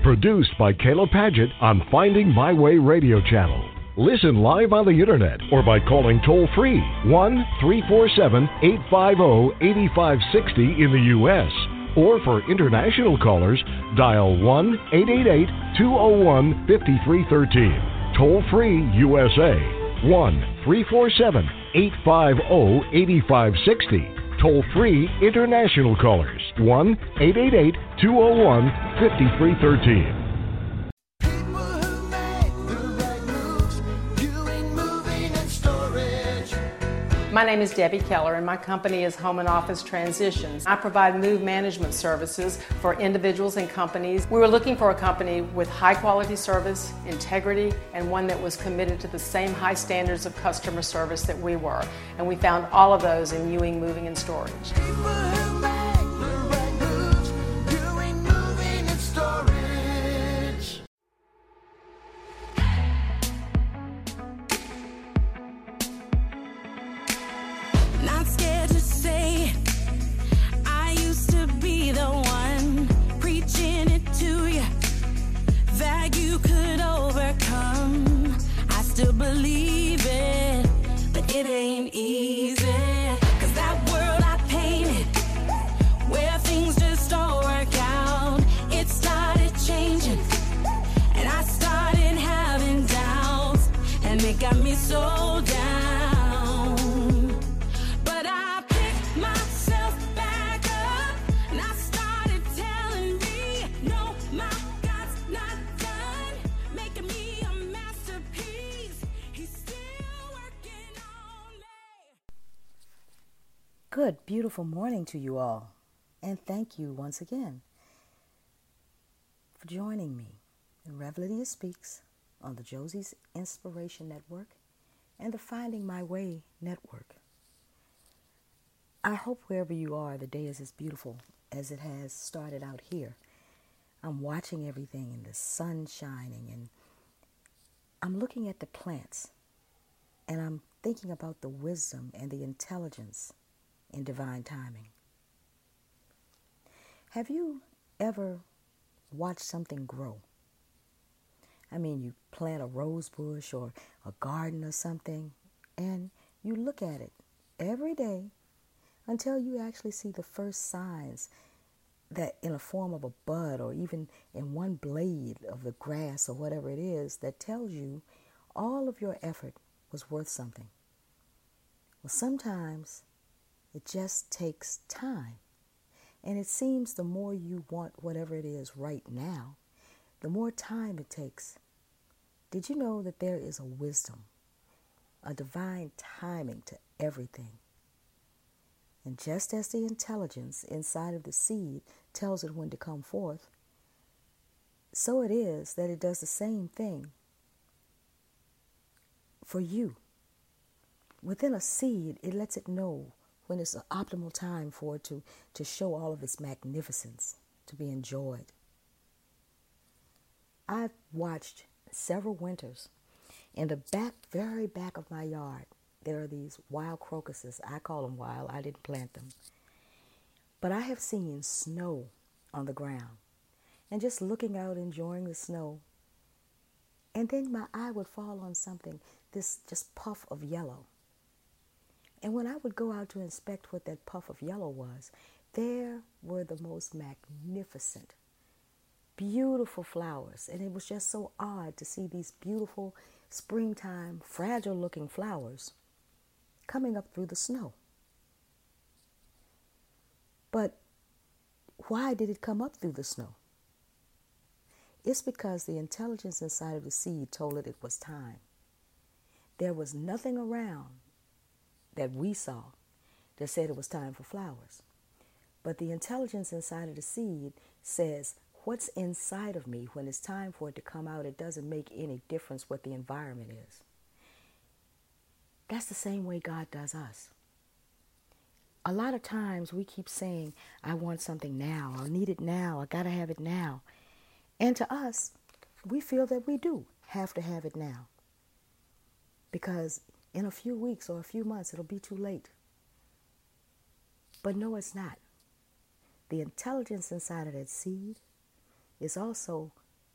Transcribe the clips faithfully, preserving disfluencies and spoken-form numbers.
Produced by Kayla Padgett on Finding My Way Radio Channel. Listen live on the internet or by calling toll-free one three four seven, eight five zero, eight five six zero in the U S Or for international callers, dial one eight eight eight, two zero one, five three one three. Toll-free U S A, one three four seven, eight five zero, eight five six zero. Toll-free international callers, one eight eight eight, two zero one, five three one three. My name is Debbie Keller, and my company is Home and Office Transitions. I provide move management services for individuals and companies. We were looking for a company with high quality service, integrity, and one that was committed to the same high standards of customer service that we were. And we found all of those in Ewing Moving and Storage. Believe it, but it ain't easy. Cause that world I painted, where things just don't work out, it started changing, and I started having doubts, and it got me so down. But I picked myself back up, and I started telling me, no, my God's not done making me a masterpiece. Good, beautiful morning to you all, and thank you once again for joining me in Reveladia Speaks on the Josie's Inspiration Network and the Finding My Way Network. I hope wherever you are, the day is as beautiful as it has started out here. I'm watching everything and the sun shining, and I'm looking at the plants, and I'm thinking about the wisdom and the intelligence in divine timing. Have you ever watched something grow? I mean, you plant a rose bush or a garden or something, and you look at it every day until you actually see the first signs that in a form of a bud or even in one blade of the grass or whatever it is that tells you all of your effort was worth something. Well, sometimes it just takes time. And it seems the more you want whatever it is right now, the more time it takes. Did you know that there is a wisdom, a divine timing to everything? And just as the intelligence inside of the seed tells it when to come forth, so it is that it does the same thing for you. Within a seed, it lets it know when it's an optimal time for it to, to show all of its magnificence, to be enjoyed. I've watched several winters. In the back, very back of my yard, there are these wild crocuses. I call them wild. I didn't plant them. But I have seen snow on the ground. And just looking out, enjoying the snow. And then my eye would fall on something, this just puff of yellow. And when I would go out to inspect what that puff of yellow was, there were the most magnificent, beautiful flowers. And it was just so odd to see these beautiful springtime, fragile-looking flowers coming up through the snow. But why did it come up through the snow? It's because the intelligence inside of the seed told it it was time. There was nothing around that we saw that said it was time for flowers. But the intelligence inside of the seed says, what's inside of me, when it's time for it to come out, it doesn't make any difference what the environment is. That's the same way God does us. A lot of times we keep saying, I want something now, I need it now, I gotta have it now. And to us, we feel that we do have to have it now. Because in a few weeks or a few months, it'll be too late. But no, it's not. The intelligence inside of that seed is also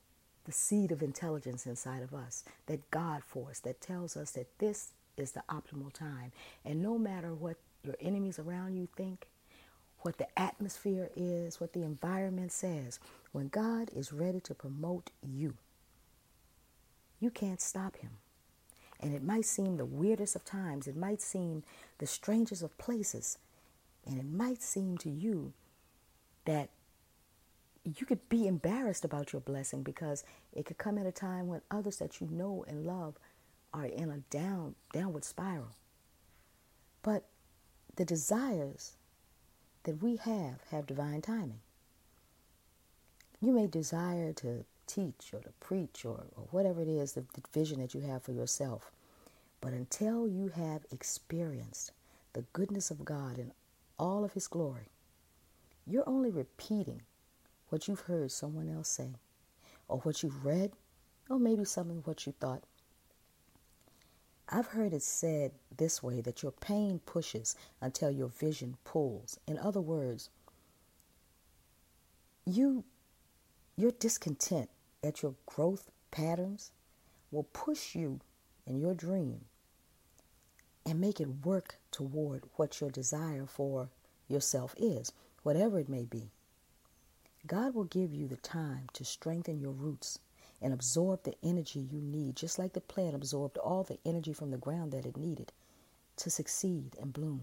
the seed of intelligence inside of us, that God force that tells us that this is the optimal time. And no matter what your enemies around you think, what the atmosphere is, what the environment says, when God is ready to promote you, you can't stop him. And it might seem the weirdest of times. It might seem the strangest of places. And it might seem to you that you could be embarrassed about your blessing because it could come at a time when others that you know and love are in a down downward spiral. But the desires that we have have divine timing. You may desire to teach or to preach or, or whatever it is, the, the vision that you have for yourself. But until you have experienced the goodness of God in all of his glory, you're only repeating what you've heard someone else say, or what you've read, or maybe some of what you thought. I've heard it said this way, that your pain pushes until your vision pulls. In other words, you, your discontent at your growth patterns will push you in your dream and make it work toward what your desire for yourself is, whatever it may be. God will give you the time to strengthen your roots and absorb the energy you need, just like the plant absorbed all the energy from the ground that it needed to succeed and bloom.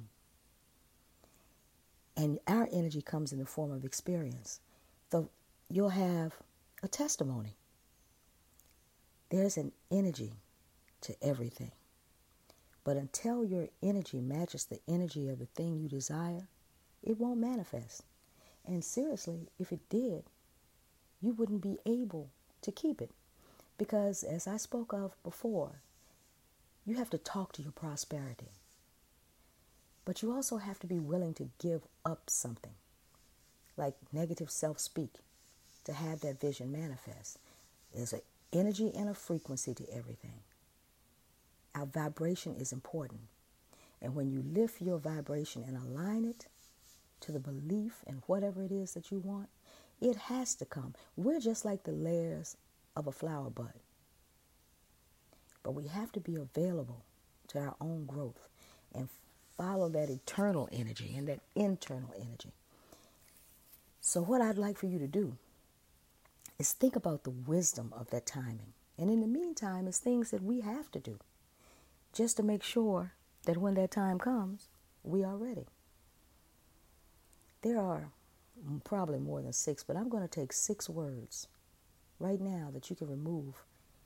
And our energy comes in the form of experience. So you'll have a testimony. There's an energy to everything. But until your energy matches the energy of the thing you desire, it won't manifest. And seriously, if it did, you wouldn't be able to keep it. Because as I spoke of before, you have to talk to your prosperity. But you also have to be willing to give up something, like negative self-speak, to have that vision manifest. There's an energy and a frequency to everything. Our vibration is important. And when you lift your vibration and align it to the belief and whatever it is that you want, it has to come. We're just like the layers of a flower bud. But we have to be available to our own growth and follow that eternal energy and that internal energy. So what I'd like for you to do is think about the wisdom of that timing. And in the meantime, it's things that we have to do just to make sure that when that time comes, we are ready. There are probably more than six, but I'm going to take six words right now that you can remove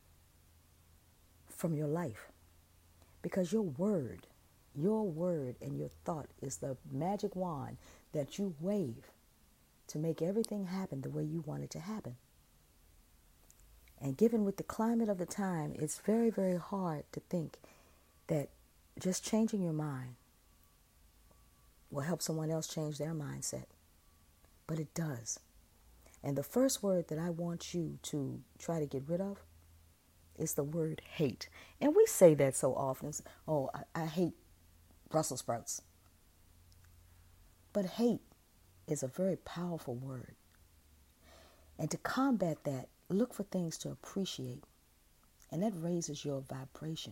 from your life. Because your word, your word and your thought is the magic wand that you wave to make everything happen the way you want it to happen. And given with the climate of the time, it's very, very hard to think that just changing your mind will help someone else change their mindset. But it does. And the first word that I want you to try to get rid of is the word hate. And we say that so often. Oh, I, I hate Brussels sprouts. But hate is a very powerful word. And to combat that, look for things to appreciate. And that raises your vibration.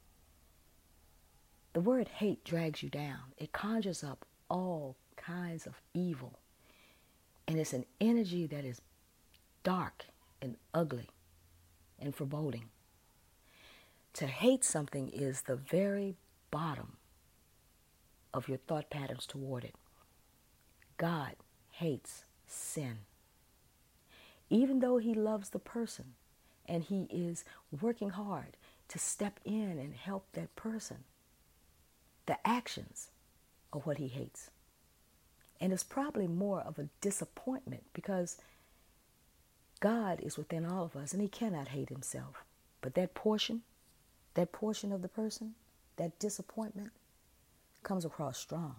The word hate drags you down. It conjures up all kinds of evil. And it's an energy that is dark and ugly and foreboding. To hate something is the very bottom of your thought patterns toward it. God hates sin. Even though he loves the person and he is working hard to step in and help that person, the actions are what he hates. And it's probably more of a disappointment because God is within all of us and he cannot hate himself. But that portion, that portion of the person, that disappointment comes across strong.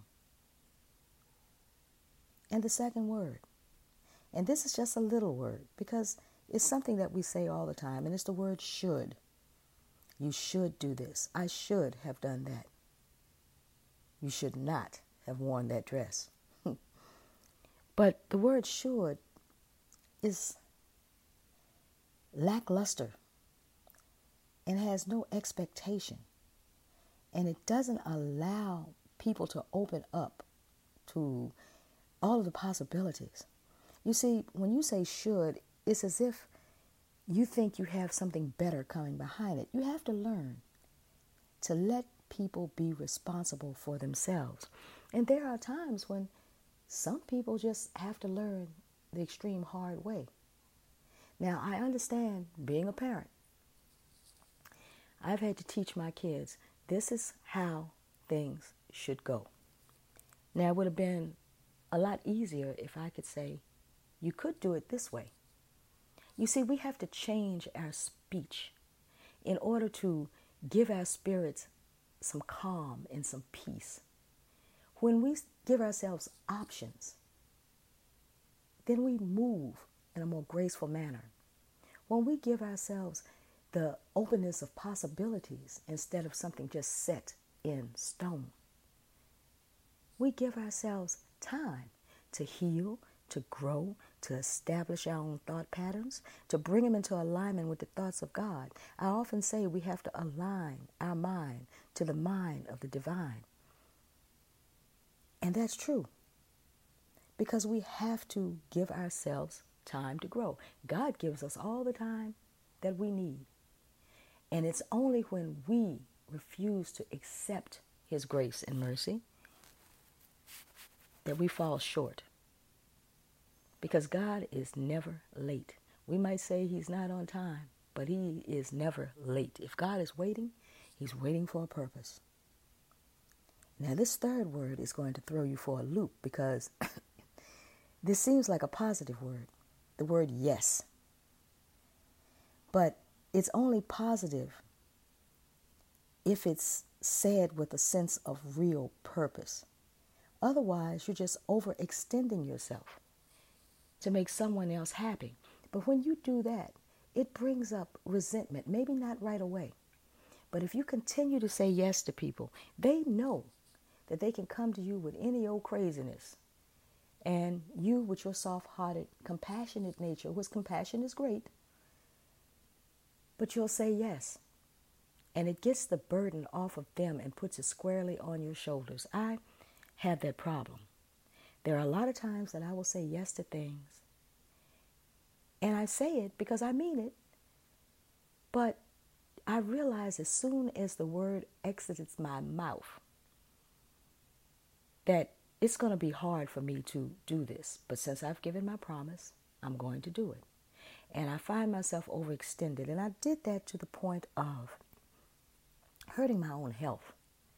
And the second word, and this is just a little word because it's something that we say all the time, and it's the word should. You should do this. I should have done that. You should not have worn that dress. But the word should is lackluster and has no expectation. And it doesn't allow people to open up to all of the possibilities. You see, when you say should, it's as if you think you have something better coming behind it. You have to learn to let people be responsible for themselves. And there are times when some people just have to learn the extreme hard way. Now, I understand being a parent. I've had to teach my kids, this is how things should go. Now, it would have been a lot easier if I could say, you could do it this way. You see, we have to change our speech in order to give our spirits some calm and some peace. When we give ourselves options, then we move in a more graceful manner. When we give ourselves the openness of possibilities instead of something just set in stone, we give ourselves time to heal, to grow, to establish our own thought patterns, to bring them into alignment with the thoughts of God. I often say we have to align our mind to the mind of the divine. And that's true, because we have to give ourselves time to grow. God gives us all the time that we need. And it's only when we refuse to accept his grace and mercy that we fall short. Because God is never late. We might say he's not on time, but he is never late. If God is waiting, he's waiting for a purpose. Now, this third word is going to throw you for a loop, because this seems like a positive word, the word yes. But it's only positive if it's said with a sense of real purpose. Otherwise, you're just overextending yourself to make someone else happy. But when you do that, it brings up resentment, maybe not right away. But if you continue to say yes to people, they know that they can come to you with any old craziness. And you, with your soft-hearted, compassionate nature, which compassion is great, but you'll say yes. And it gets the burden off of them and puts it squarely on your shoulders. I have that problem. There are a lot of times that I will say yes to things. And I say it because I mean it. But I realize as soon as the word exits my mouth that it's going to be hard for me to do this. But since I've given my promise, I'm going to do it. And I find myself overextended. And I did that to the point of hurting my own health.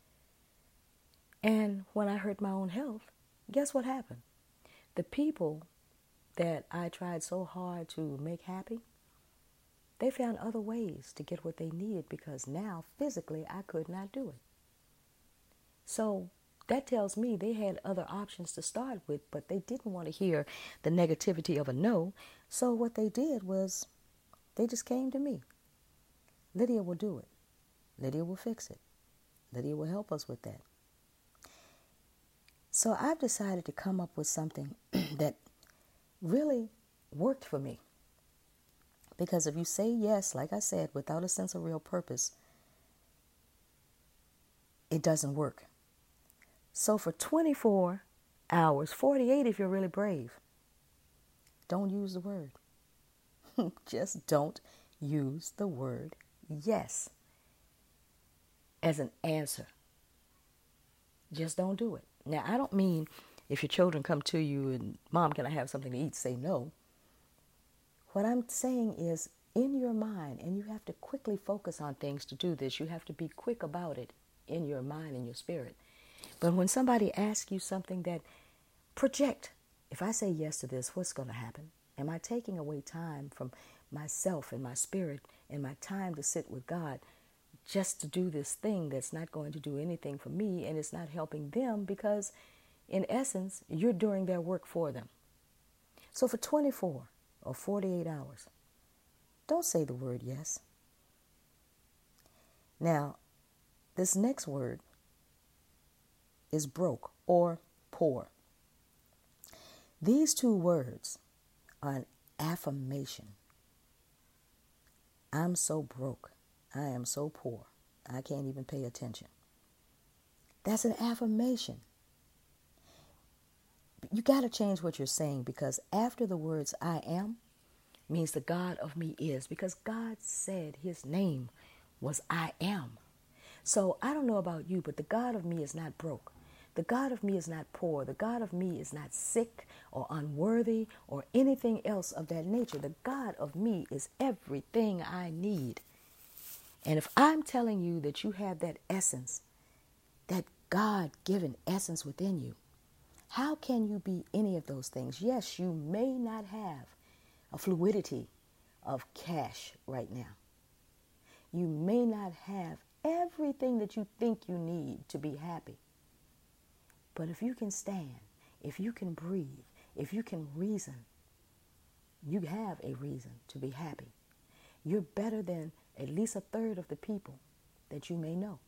And when I hurt my own health, guess what happened? The people that I tried so hard to make happy, they found other ways to get what they needed, because now physically I could not do it. So that tells me they had other options to start with, but they didn't want to hear the negativity of a no. So what they did was they just came to me. Lydia will do it. Lydia will fix it. Lydia will help us with that. So I've decided to come up with something that really worked for me. Because if you say yes, like I said, without a sense of real purpose, it doesn't work. So for twenty-four hours, forty-eight if you're really brave, don't use the word. Just don't use the word yes as an answer. Just don't do it. Now, I don't mean if your children come to you and, Mom, can I have something to eat? Say no. What I'm saying is, in your mind, and you have to quickly focus on things to do this. You have to be quick about it in your mind and your spirit. But when somebody asks you something, that project, if I say yes to this, what's going to happen? Am I taking away time from myself and my spirit and my time to sit with God just to do this thing that's not going to do anything for me, and it's not helping them, because in essence, you're doing their work for them. So for twenty-four or forty-eight hours, don't say the word yes. Now, this next word is broke or poor. These two words are an affirmation. I'm so broke. I am so poor. I can't even pay attention. That's an affirmation. You got to change what you're saying, because after the words I am means the God of me is, because God said his name was I am. So I don't know about you, but the God of me is not broke. The God of me is not poor. The God of me is not sick or unworthy or anything else of that nature. The God of me is everything I need. And if I'm telling you that you have that essence, that God-given essence within you, how can you be any of those things? Yes, you may not have a fluidity of cash right now. You may not have everything that you think you need to be happy. But if you can stand, if you can breathe, if you can reason, you have a reason to be happy. You're better than at least a third of the people that you may know.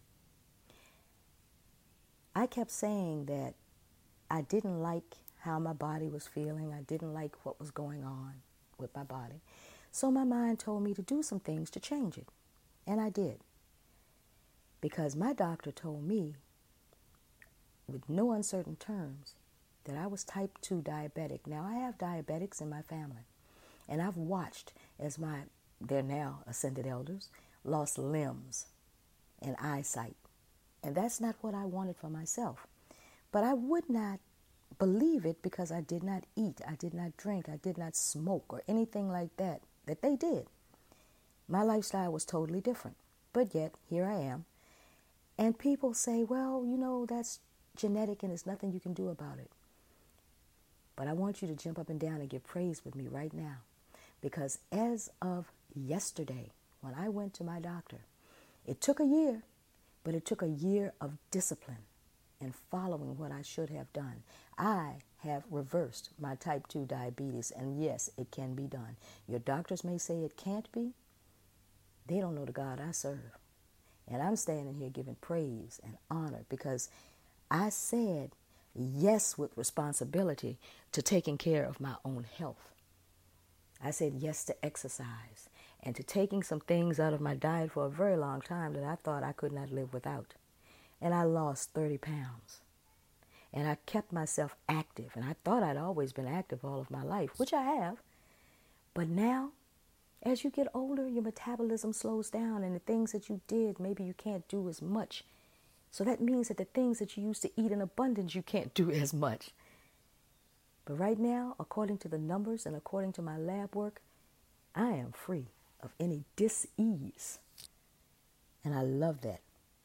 I kept saying that I didn't like how my body was feeling. I didn't like what was going on with my body. So my mind told me to do some things to change it. And I did. Because my doctor told me, with no uncertain terms, that I was type two diabetic. Now, I have diabetics in my family. And I've watched as my, they're now ascended elders, lost limbs and eyesight. And that's not what I wanted for myself. But I would not believe it because I did not eat, I did not drink, I did not smoke or anything like that, that they did. My lifestyle was totally different. But yet, here I am. And people say, well, you know, that's genetic and there's nothing you can do about it. But I want you to jump up and down and give praise with me right now. Because as of yesterday, when I went to my doctor, it took a year, but it took a year of discipline and following what I should have done. I have reversed my type two diabetes, and yes, it can be done. Your doctors may say it can't be. They don't know the God I serve. And I'm standing here giving praise and honor because I said yes with responsibility to taking care of my own health. I said yes to exercise and to taking some things out of my diet for a very long time that I thought I could not live without. And I lost thirty pounds. And I kept myself active. And I thought I'd always been active all of my life, which I have. But now, as you get older, your metabolism slows down. And the things that you did, maybe you can't do as much. So that means that the things that you used to eat in abundance, you can't do as much. But right now, according to the numbers and according to my lab work, I am free of any dis-ease. And I love that.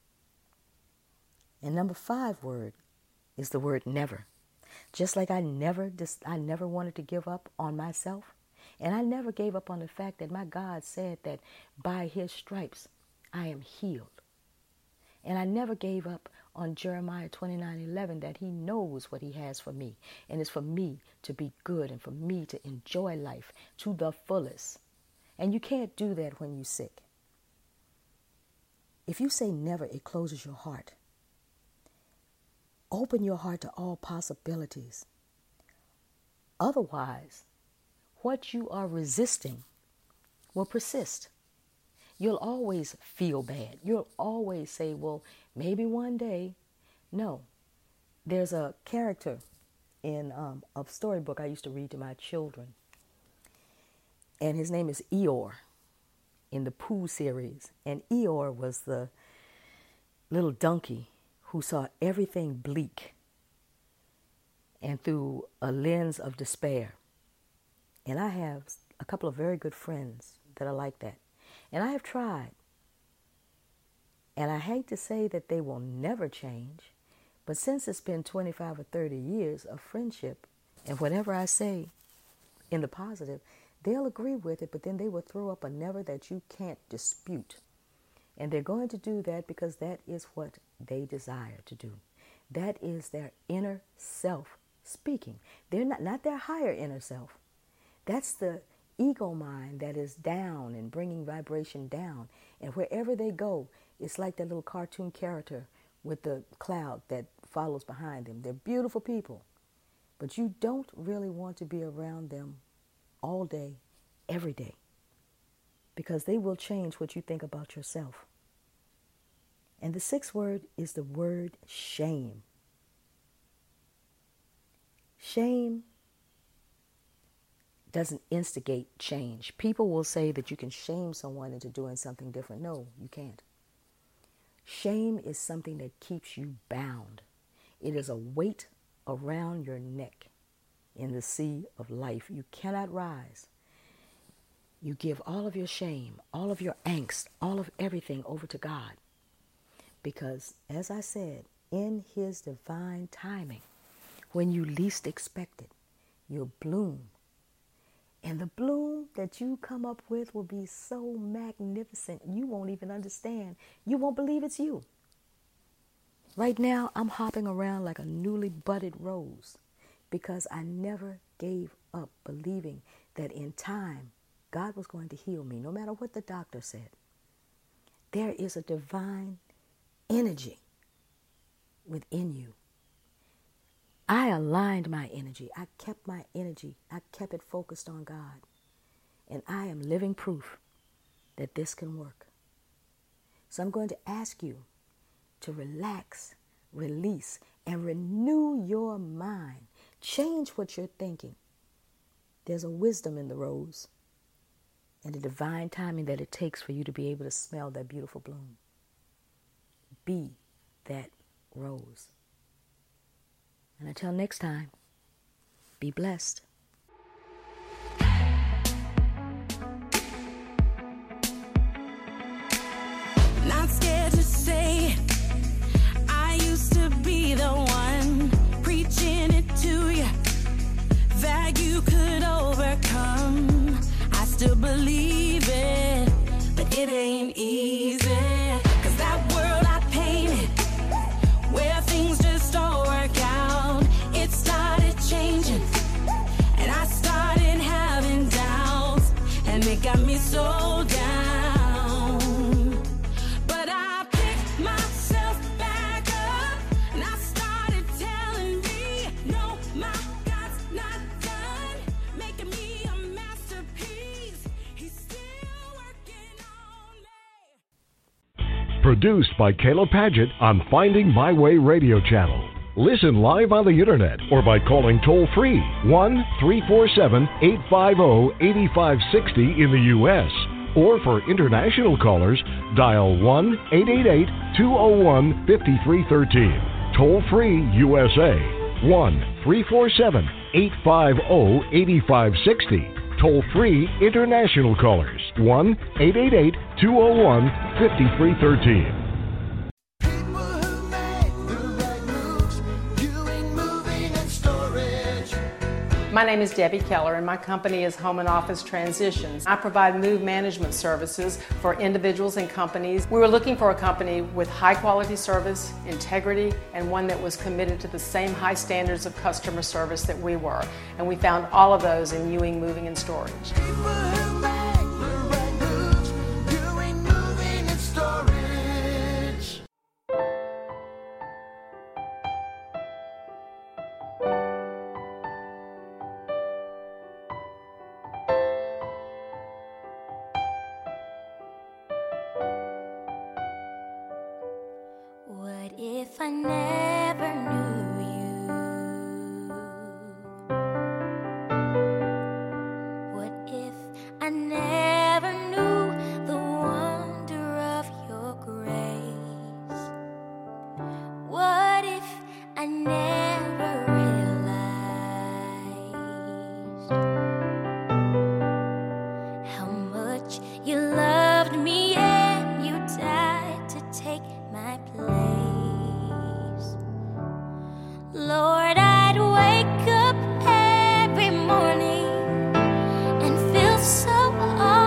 And number five word is the word never. Just like I never, dis- I never wanted to give up on myself. And I never gave up on the fact that my God said that by his stripes, I am healed. And I never gave up on Jeremiah twenty-nine eleven that he knows what he has for me. And it's for me to be good and for me to enjoy life to the fullest. And you can't do that when you're sick. If you say never, it closes your heart. Open your heart to all possibilities. Otherwise, what you are resisting will persist. You'll always feel bad. You'll always say, well, maybe one day. No. There's a character in um, a storybook I used to read to my children. And his name is Eeyore in the Pooh series. And Eeyore was the little donkey who saw everything bleak and through a lens of despair. And I have a couple of very good friends that are like that. And I have tried. And I hate to say that they will never change, but since it's been twenty-five or thirty years of friendship, and whatever I say in the positive, they'll agree with it, but then they will throw up a never that you can't dispute. And they're going to do that because that is what they desire to do. That is their inner self speaking. They're not, not their higher inner self. That's the ego mind that is down and bringing vibration down. And wherever they go, it's like that little cartoon character with the cloud that follows behind them. They're beautiful people, but you don't really want to be around them all day, every day. because they will change what you think about yourself. And the sixth word is the word shame. Shame doesn't instigate change. People will say that you can shame someone into doing something different. No, you can't. Shame is something that keeps you bound. It is a weight around your neck in the sea of life. You cannot rise. You give all of your shame, all of your angst, all of everything over to God. Because, as I said, in His divine timing, when you least expect it, you'll bloom. And the bloom that you come up with will be so magnificent, you won't even understand. You won't believe it's you. Right now, I'm hopping around like a newly budded rose because I never gave up believing that in time, God was going to heal me, no matter what the doctor said. There is a divine energy within you. I aligned my energy. I kept my energy. I kept it focused on God. And I am living proof that this can work. So I'm going to ask you to relax, release, and renew your mind. Change what you're thinking. There's a wisdom in the rose and the divine timing that it takes for you to be able to smell that beautiful bloom. Be that rose. And until next time, be blessed. Not scared to say it. I used to be the one preaching it to you, that you could overcome. I still believe it, but it ain't easy. Cause that world I painted, where things just don't work out, it started changing, and I started having doubts, and it got me so down. But I picked myself back up, and I started telling me, no, my God's not done making me a masterpiece. He's still working on me. Produced by Kayla Padgett on Finding My Way Radio Channel. Listen live on the internet or by calling toll-free one three four seven, eight five zero, eight five six zero in the U S Or for international callers, dial one eight eight eight, two zero one, five three one three. Toll-free U S A, one three four seven, eight five zero, eight five six zero. Toll-free international callers, one eight eight eight, two zero one, five three one three. My name is Debbie Keller, and my company is Home and Office Transitions. I provide move management services for individuals and companies. We were looking for a company with high quality service, integrity, and one that was committed to the same high standards of customer service that we were. And we found all of those in Ewing Moving and Storage. What if I never knew you? What if I never knew the wonder of your grace? What if I never realized how much you loved me and you died to take my place? Lord, I'd wake up every morning and feel so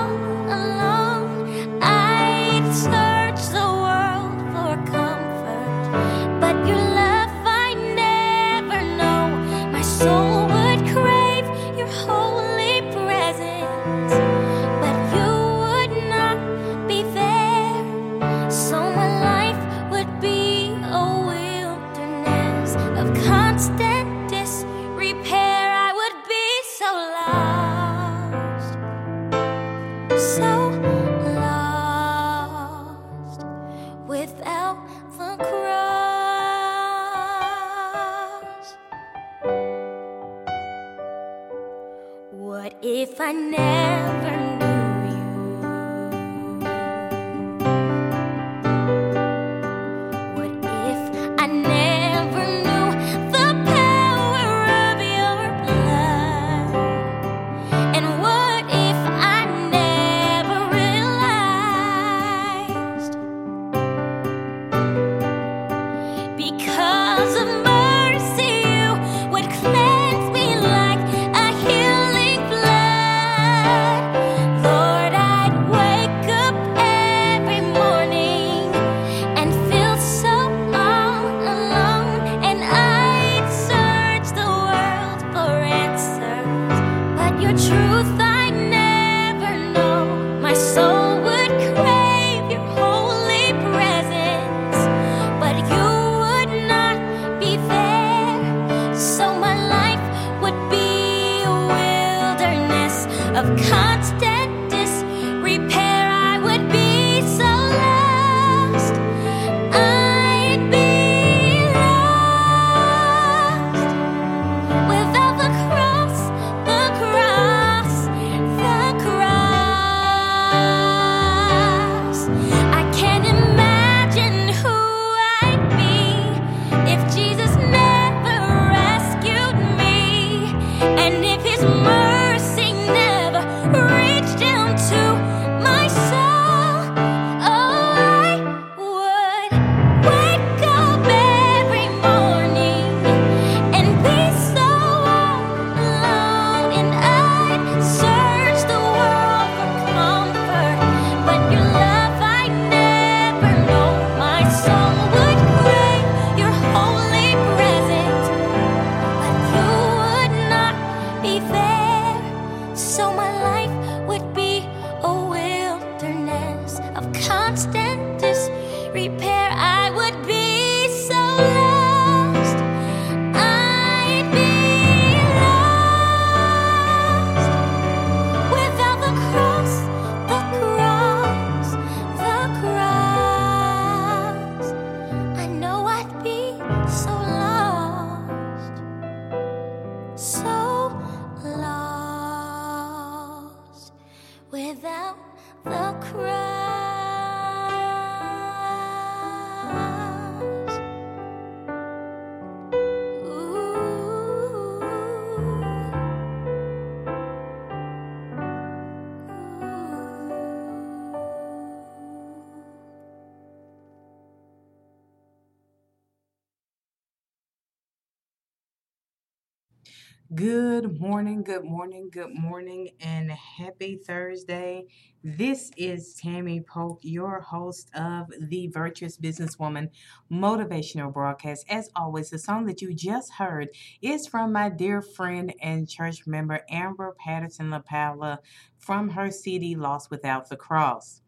Good morning, good morning, good morning, and happy Thursday. This is Tammy Polk, your host of the Virtuous Businesswoman Motivational Broadcast. As always, the song that you just heard is from my dear friend and church member, Amber Patterson LaPaula, from her C D, Lost Without the Cross.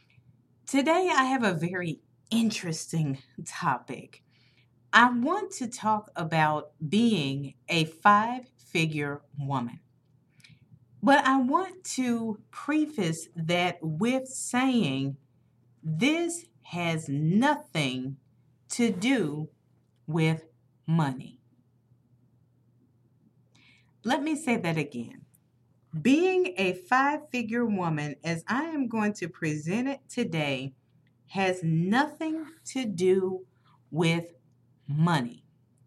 Today, I have a very interesting topic. I want to talk about being a five-figure woman. But I want to preface that with saying this has nothing to do with money. Let me say that again. Being a five-figure woman, as I am going to present it today, has nothing to do with money.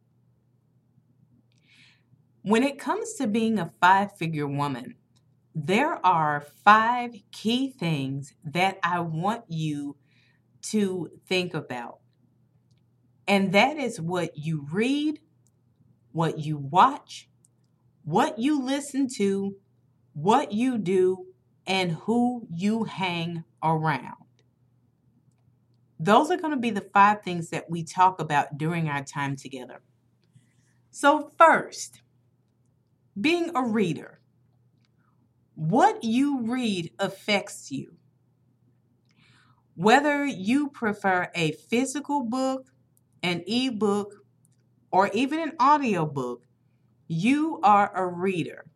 When it comes to being a five-figure woman, there are five key things that I want you to think about. And that is what you read, what you watch, what you listen to, what you do, and who you hang around. Those are going to be the five things that we talk about during our time together. So first, being a reader. What you read affects you. Whether you prefer a physical book, an ebook, or even an audiobook, you are a reader.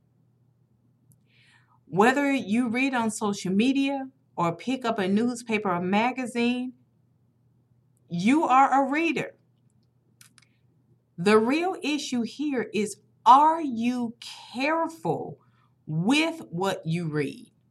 Whether you read on social media or pick up a newspaper or magazine, you are a reader. The real issue here is, are you careful with what you read?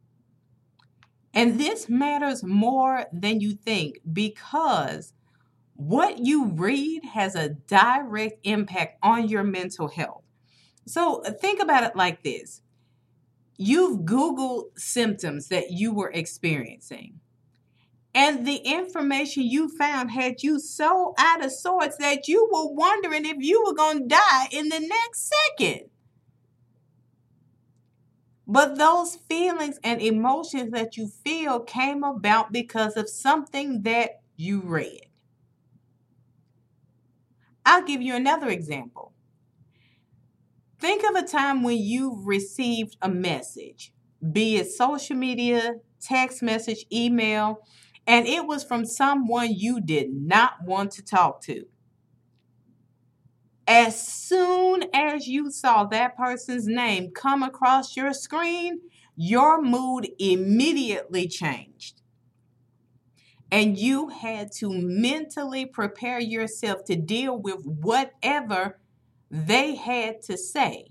And this matters more than you think, because what you read has a direct impact on your mental health. So think about it like this. You've Googled symptoms that you were experiencing, and the information you found had you so out of sorts that you were wondering if you were going to die in the next second. But those feelings and emotions that you feel came about because of something that you read. I'll give you another example. Think of a time when you received a message, be it social media, text message, email, and it was from someone you did not want to talk to. As soon as you saw that person's name come across your screen, your mood immediately changed. And you had to mentally prepare yourself to deal with whatever they had to say.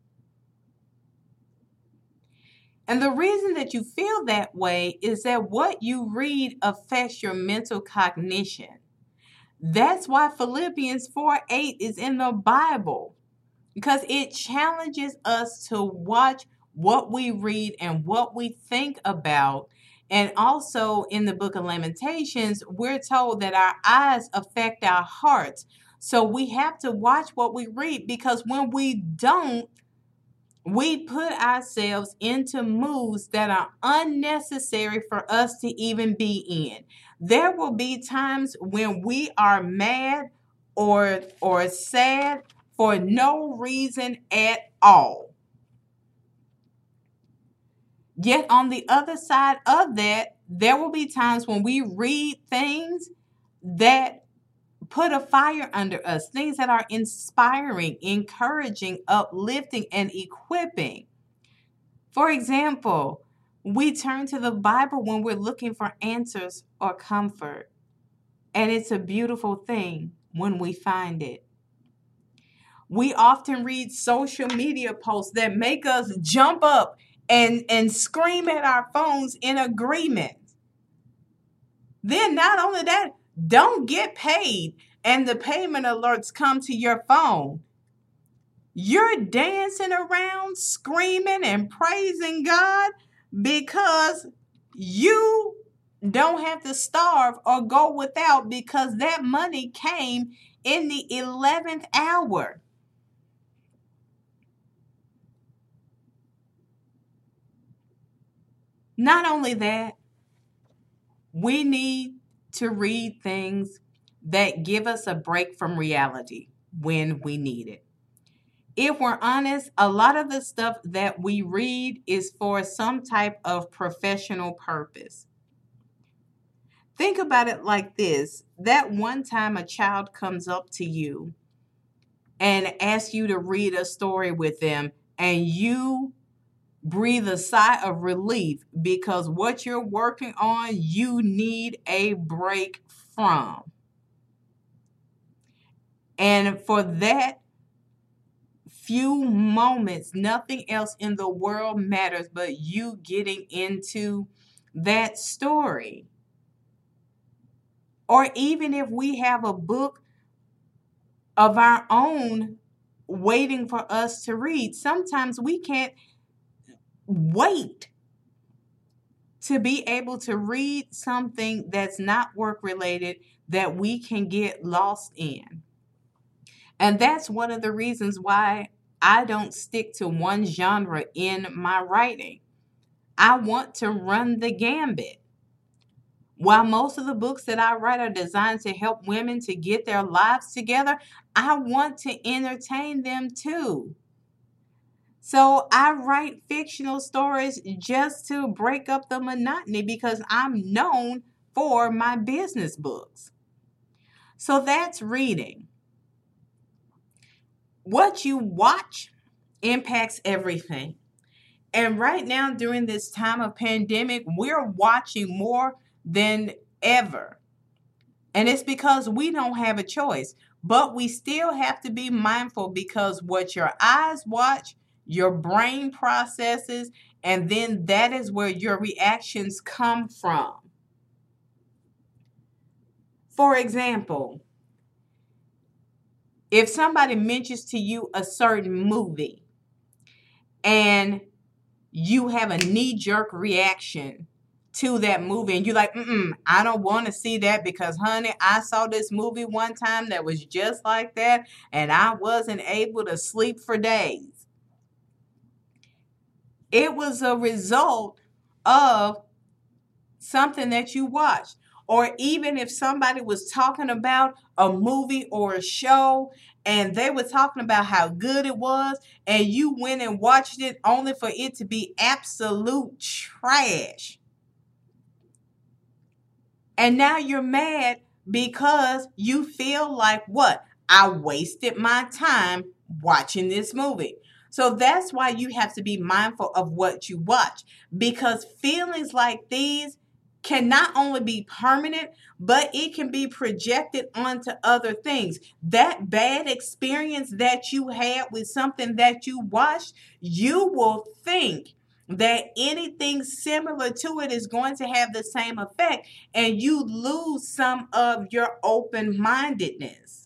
And the reason that you feel that way is that what you read affects your mental cognition. That's why Philippians four eight is in the Bible, because it challenges us to watch what we read and what we think about. And also in the book of Lamentations, we're told that our eyes affect our hearts. So we have to watch what we read, because when we don't, we put ourselves into moods that are unnecessary for us to even be in. There will be times when we are mad or, or sad for no reason at all. Yet on the other side of that, there will be times when we read things that put a fire under us, things that are inspiring, encouraging, uplifting, and equipping. For example, we turn to the Bible when we're looking for answers or comfort. And it's a beautiful thing when we find it. We often read social media posts that make us jump up and, and scream at our phones in agreement. Then not only that, don't get paid and the payment alerts come to your phone. You're dancing around, screaming and praising God because you don't have to starve or go without, because that money came in the eleventh hour. Not only that, we need to read things that give us a break from reality when we need it. If we're honest, a lot of the stuff that we read is for some type of professional purpose. Think about it like this. That one time a child comes up to you and asks you to read a story with them, and you breathe a sigh of relief because what you're working on, you need a break from. And for that few moments, nothing else in the world matters but you getting into that story. Or even if we have a book of our own waiting for us to read, sometimes we can't wait to be able to read something that's not work related that we can get lost in. And that's one of the reasons why I don't stick to one genre in my writing. I want to run the gambit. While most of the books that I write are designed to help women to get their lives together, I want to entertain them too. So I write fictional stories just to break up the monotony, because I'm known for my business books. So that's reading. What you watch impacts everything. And right now, during this time of pandemic, we're watching more than ever. And it's because we don't have a choice. But we still have to be mindful, because what your eyes watch, your brain processes, And then that is where your reactions come from. For example, if somebody mentions to you a certain movie and you have a knee-jerk reaction to that movie and you're like, mm-mm, I don't want to see that because, honey, I saw this movie one time that was just like that and I wasn't able to sleep for days. It was a result of something that you watched. Or even if somebody was talking about a movie or a show and they were talking about how good it was and you went and watched it only for it to be absolute trash. And now you're mad because you feel like, what? I wasted my time watching this movie. So that's why you have to be mindful of what you watch, because feelings like these can not only be permanent, but it can be projected onto other things. That bad experience that you had with something that you watched, you will think that anything similar to it is going to have the same effect, and you lose some of your open-mindedness.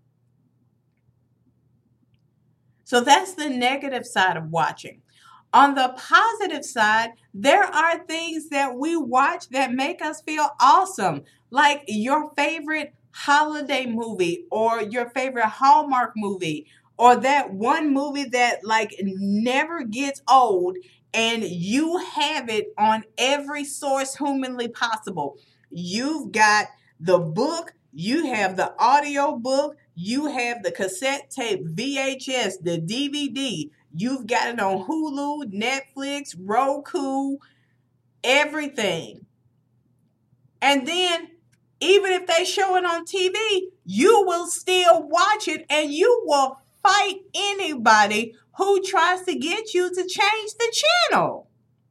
So that's the negative side of watching. On the positive side, there are things that we watch that make us feel awesome, like your favorite holiday movie or your favorite Hallmark movie, or that one movie that like never gets old and you have it on every source humanly possible. You've got the book, you have the audio book, you have the cassette tape, V H S, the D V D. You've got it on Hulu, Netflix, Roku, everything. And then, even if they show it on T V, you will still watch it and you will fight anybody who tries to get you to change the channel.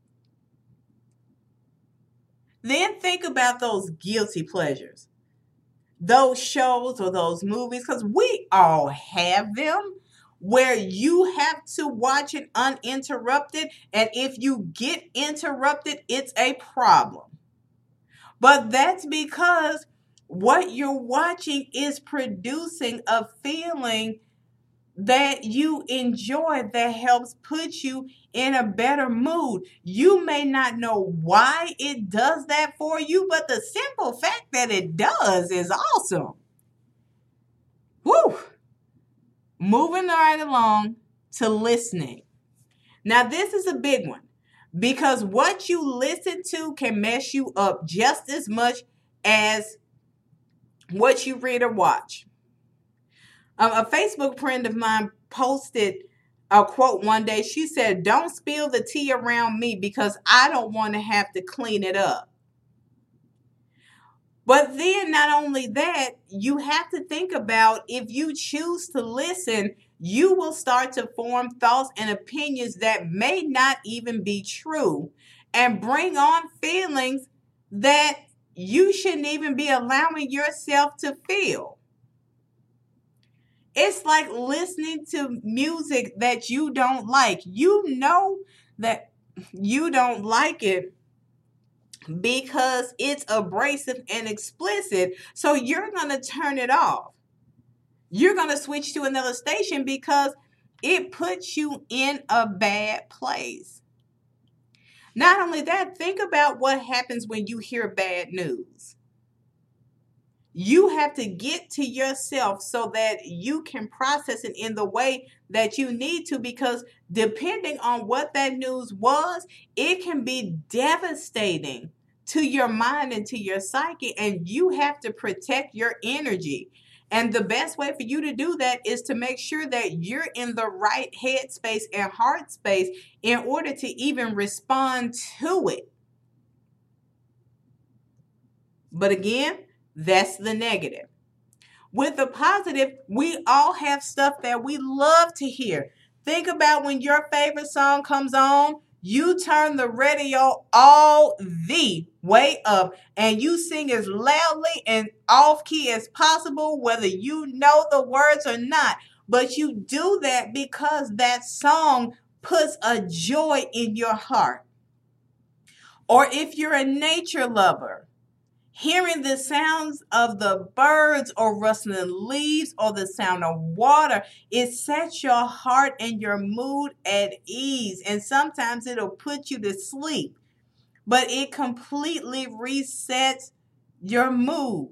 Then think about those guilty pleasures. Those shows or those movies, because we all have them, where you have to watch it uninterrupted, and if you get interrupted, it's a problem. But that's because what you're watching is producing a feeling that you enjoy that helps put you in a better mood. You may not know why it does that for you, but the simple fact that it does is awesome. Woo! Moving right along to listening. Now, this is a big one because what you listen to can mess you up just as much as what you read or watch. Um, a Facebook friend of mine posted a quote one day. She said, "Don't spill the tea around me because I don't want to have to clean it up." But then not only that, you have to think about if you choose to listen, you will start to form thoughts and opinions that may not even be true and bring on feelings that you shouldn't even be allowing yourself to feel. It's like listening to music that you don't like. You know that you don't like it because it's abrasive and explicit, so you're going to turn it off. You're going to switch to another station because it puts you in a bad place. Not only that, think about what happens when you hear bad news. You have to get to yourself so that you can process it in the way that you need to, because depending on what that news was, it can be devastating to your mind and to your psyche, and you have to protect your energy. And the best way for you to do that is to make sure that you're in the right headspace and heart space in order to even respond to it. But again, that's the negative. With the positive, we all have stuff that we love to hear. Think about when your favorite song comes on, you turn the radio all the way up and you sing as loudly and off key as possible, whether you know the words or not. But you do that because that song puts a joy in your heart. Or if you're a nature lover, hearing the sounds of the birds or rustling leaves or the sound of water, it sets your heart and your mood at ease. And sometimes it'll put you to sleep, but it completely resets your mood.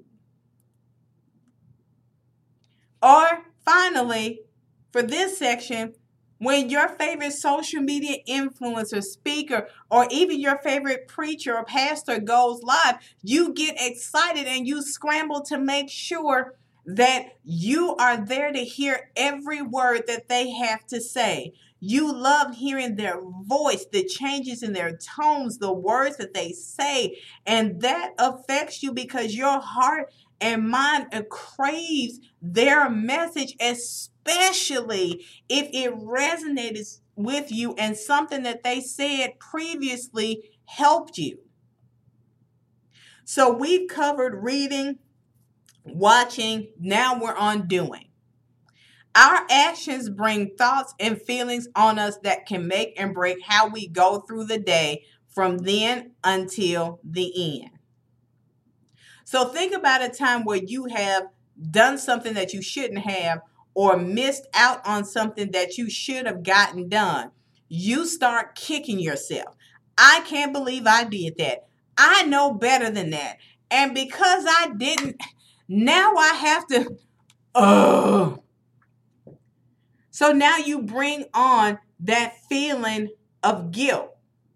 Or finally, for this section, when your favorite social media influencer, speaker, or even your favorite preacher or pastor goes live, you get excited and you scramble to make sure that you are there to hear every word that they have to say. You love hearing their voice, the changes in their tones, the words that they say, and that affects you because your heart and mind craves their message, especially if it resonated with you and something that they said previously helped you. So we've covered reading, watching, now we're on doing. Our actions bring thoughts and feelings on us that can make and break how we go through the day from then until the end. So think about a time where you have done something that you shouldn't have or missed out on something that you should have gotten done. You start kicking yourself. I can't believe I did that. I know better than that. And because I didn't, now I have to, oh. So now you bring on that feeling of guilt.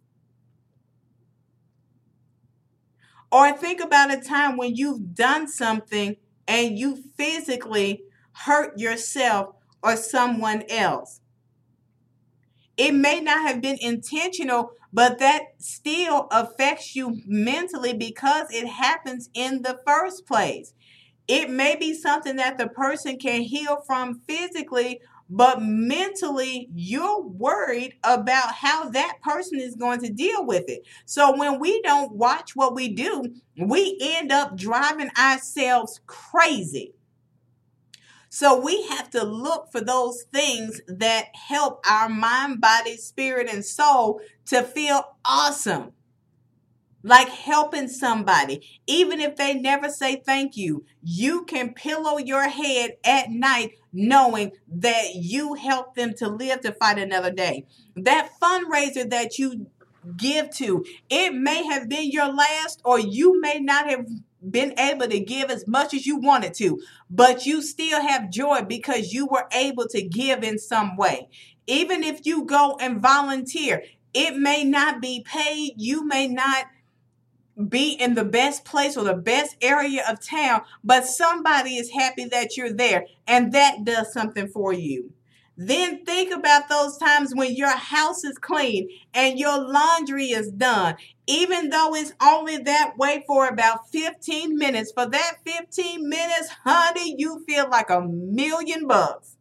Or think about a time when you've done something and you physically hurt yourself or someone else. It may not have been intentional, but that still affects you mentally because it happens in the first place. It may be something that the person can heal from physically, but mentally, you're worried about how that person is going to deal with it. So when we don't watch what we do, we end up driving ourselves crazy. So we have to look for those things that help our mind, body, spirit, and soul to feel awesome. Like helping somebody, even if they never say thank you, you can pillow your head at night knowing that you helped them to live to fight another day. That fundraiser that you give to, it may have been your last, or you may not have been able to give as much as you wanted to, but you still have joy because you were able to give in some way. Even if you go and volunteer, it may not be paid, you may not be in the best place or the best area of town, but somebody is happy that you're there, and that does something for you. Then think about those times when your house is clean and your laundry is done, even though it's only that way for about fifteen minutes. For that fifteen minutes, honey, you feel like a million bucks.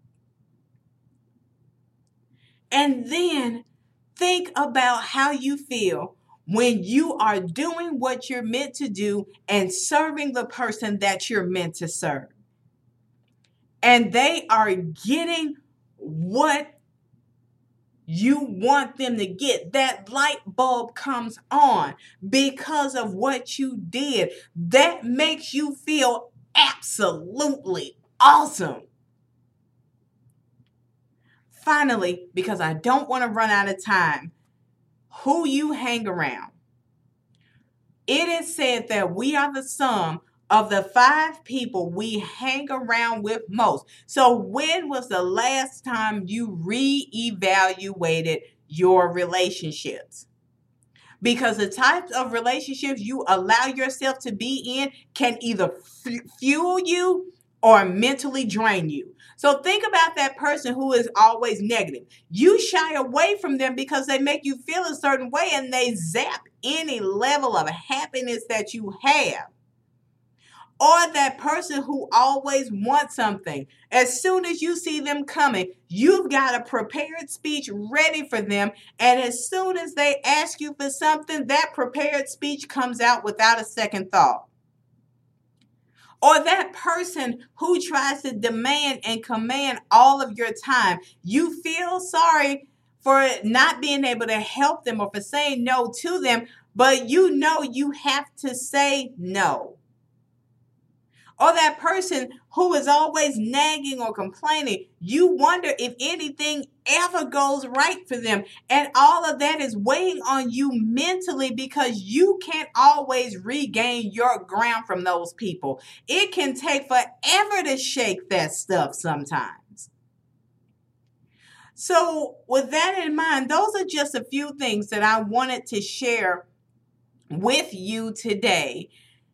And then think about how you feel when you are doing what you're meant to do and serving the person that you're meant to serve. And they are getting what you want them to get. That light bulb comes on because of what you did. That makes you feel absolutely awesome. Finally, because I don't want to run out of time, who you hang around. It is said that we are the sum of the five people we hang around with most. So when was the last time you reevaluated your relationships? Because the types of relationships you allow yourself to be in can either f- fuel you or mentally drain you. So think about that person who is always negative. You shy away from them because they make you feel a certain way and they zap any level of happiness that you have. Or that person who always wants something. As soon as you see them coming, you've got a prepared speech ready for them. And as soon as they ask you for something, that prepared speech comes out without a second thought. Or that person who tries to demand and command all of your time. You feel sorry for not being able to help them or for saying no to them, but you know you have to say no. Or that person who is always nagging or complaining, you wonder if anything ever goes right for them. And all of that is weighing on you mentally because you can't always regain your ground from those people. It can take forever to shake that stuff sometimes. So with that in mind, those are just a few things that I wanted to share with you today.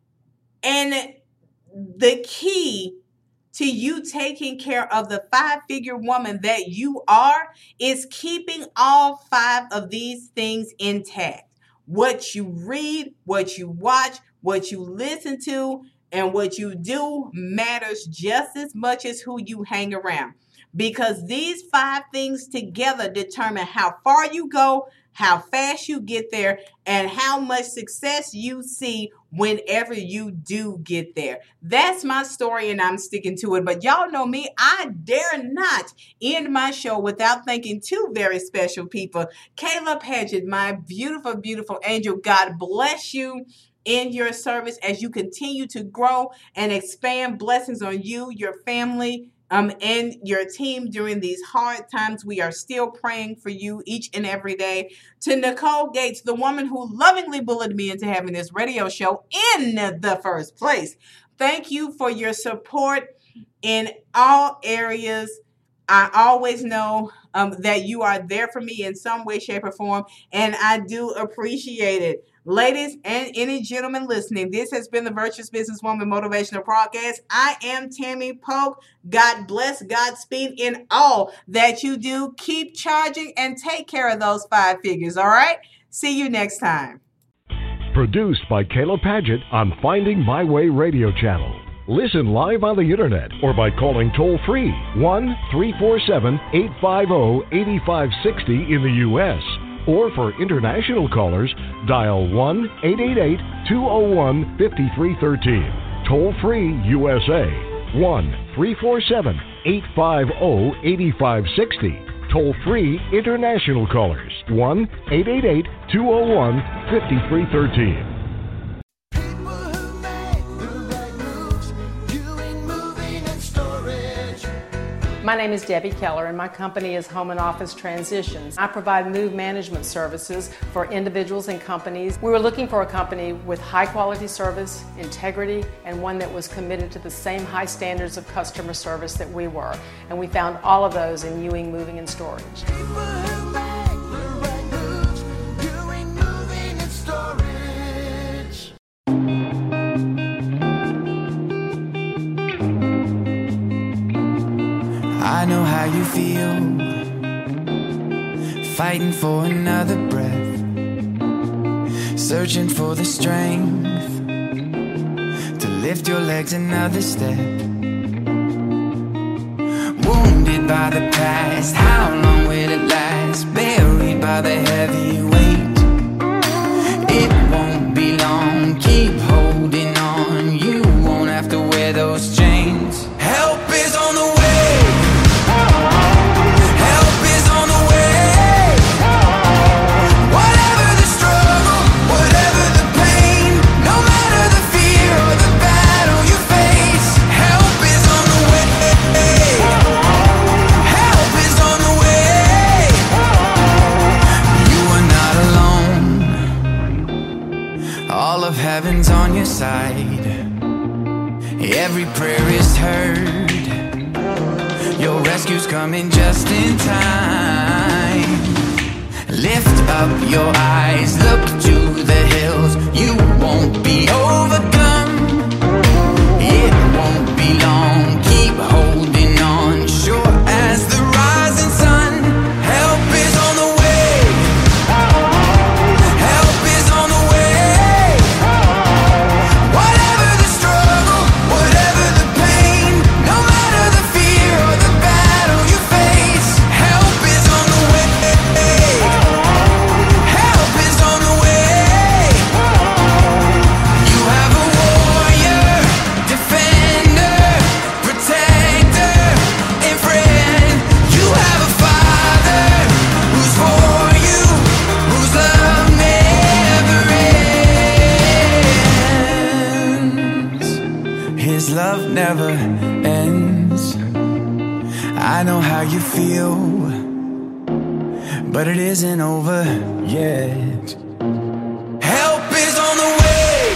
And the key to you taking care of the five-figure woman that you are is keeping all five of these things intact. What you read, what you watch, what you listen to, and what you do matters just as much as who you hang around. Because these five things together determine how far you go, how fast you get there, and how much success you see whenever you do get there. That's my story, and I'm sticking to it. But y'all know me, I dare not end my show without thanking two very special people. Kayla Paget, my beautiful, beautiful angel. God bless you in your service as you continue to grow and expand. Blessings on you, your family, Um, and your team during these hard times. We are still praying for you each and every day. To Nicole Gates, the woman who lovingly bullied me into having this radio show in the first place. Thank you for your support in all areas. I always know um, that you are there for me in some way, shape, or form, and I do appreciate it. Ladies and any gentlemen listening, this has been the Virtuous Businesswoman Motivational Broadcast. I am Tammy Polk. God bless, Godspeed in all that you do. Keep charging and take care of those five figures, all right? See you next time. Produced by Kayla Paget on Finding My Way Radio Channel. Listen live on the internet or by calling toll-free one three four seven, eight five zero, eight five six zero in the U S Or for international callers, dial one eight eight eight, two zero one, five three one three. Toll-free U S A, one three four seven, eight five zero, eight five six zero. Toll-free international callers, one eight eight eight, two zero one, five three one three. My name is Debbie Keller, and my company is Home and Office Transitions. I provide move management services for individuals and companies. We were looking for a company with high quality service, integrity, and one that was committed to the same high standards of customer service that we were. And we found all of those in Ewing Moving and Storage. I know how you feel, fighting for another breath, searching for the strength to lift your legs another step. Wounded by the past, how long will it last? Buried by the heavy weight, it won't be long. Keep holding on, you won't have to wear those chains. Help is on the way. Heaven's on your side. Every prayer is heard. Your rescue's coming just in time. Lift up your eyes, look to the hills. You won't be overcome. It won't be long. Keep holding on, sure as the rising sun. Help is on the way. never ends. I know how you feel, but it isn't over yet. Help is on the way.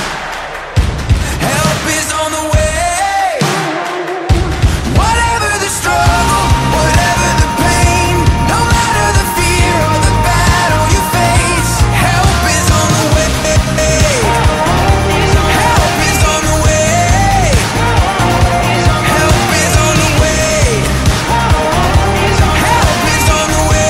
Help is on the way. Whatever the struggle, whatever the pain, no matter the fear or the battle you face, help is on the way. Help is on the way. Help is on the way. Help is on the way.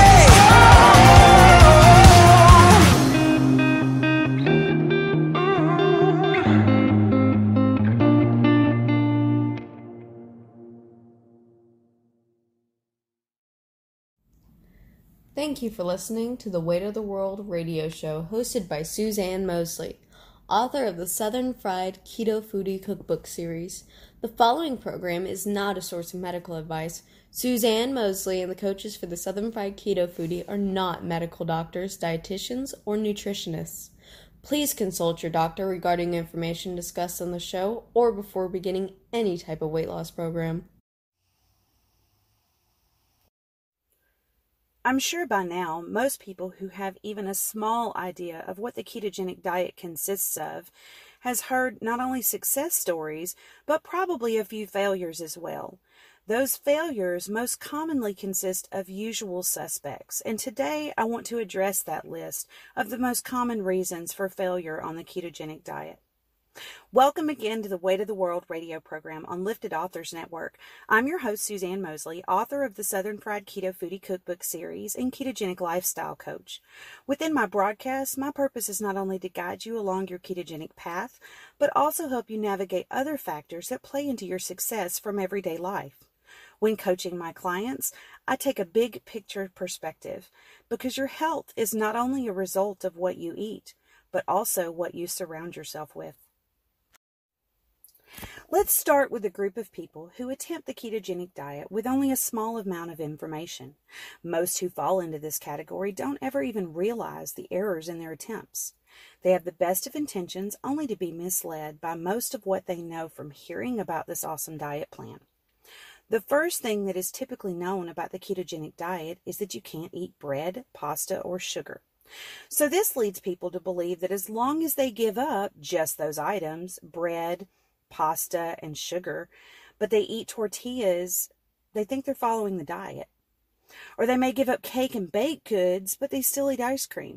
Thank you for listening to the Weight of the World radio show hosted by Suzanne Mosley, author of the Southern Fried Keto Foodie Cookbook series. The following program is not a source of medical advice. Suzanne Mosley and the coaches for the Southern Fried Keto Foodie are not medical doctors, dietitians, or nutritionists. Please consult your doctor regarding information discussed on the show or before beginning any type of weight loss program. I'm sure by now, most people who have even a small idea of what the ketogenic diet consists of has heard not only success stories, but probably a few failures as well. Those failures most commonly consist of usual suspects, and today I want to address that list of the most common reasons for failure on the ketogenic diet. Welcome again to the Weight of the World radio program on Lifted Authors Network. I'm your host, Suzanne Mosley, author of the Southern Fried Keto Foodie Cookbook series and ketogenic lifestyle coach. Within my broadcast, my purpose is not only to guide you along your ketogenic path, but also help you navigate other factors that play into your success from everyday life. When coaching my clients, I take a big picture perspective because your health is not only a result of what you eat, but also what you surround yourself with. Let's start with a group of people who attempt the ketogenic diet with only a small amount of information. Most who fall into this category don't ever even realize the errors in their attempts. They have the best of intentions only to be misled by most of what they know from hearing about this awesome diet plan. The first thing that is typically known about the ketogenic diet is that you can't eat bread, pasta, or sugar. So this leads people to believe that as long as they give up just those items, bread, pasta, and sugar, but they eat tortillas, they think they're following the diet. Or they may give up cake and baked goods, but they still eat ice cream.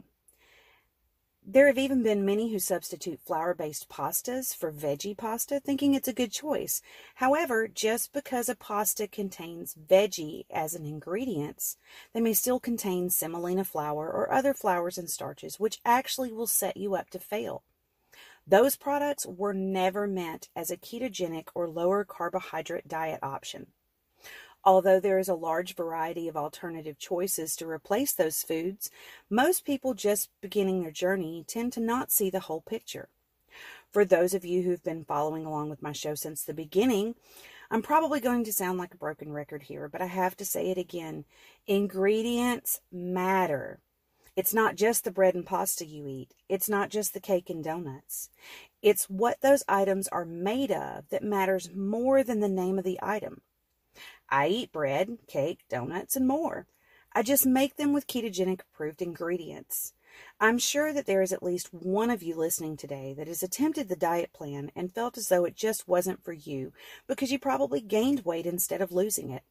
There have even been many who substitute flour-based pastas for veggie pasta, thinking it's a good choice. However, just because a pasta contains veggie as an ingredient, they may still contain semolina flour or other flours and starches, which actually will set you up to fail. Those products were never meant as a ketogenic or lower carbohydrate diet option. Although there is a large variety of alternative choices to replace those foods, most people just beginning their journey tend to not see the whole picture. For those of you who've been following along with my show since the beginning, I'm probably going to sound like a broken record here, but I have to say it again. Ingredients matter. It's not just the bread and pasta you eat. It's not just the cake and donuts. It's what those items are made of that matters more than the name of the item. I eat bread, cake, donuts, and more. I just make them with ketogenic approved ingredients. I'm sure that there is at least one of you listening today that has attempted the diet plan and felt as though it just wasn't for you because you probably gained weight instead of losing it.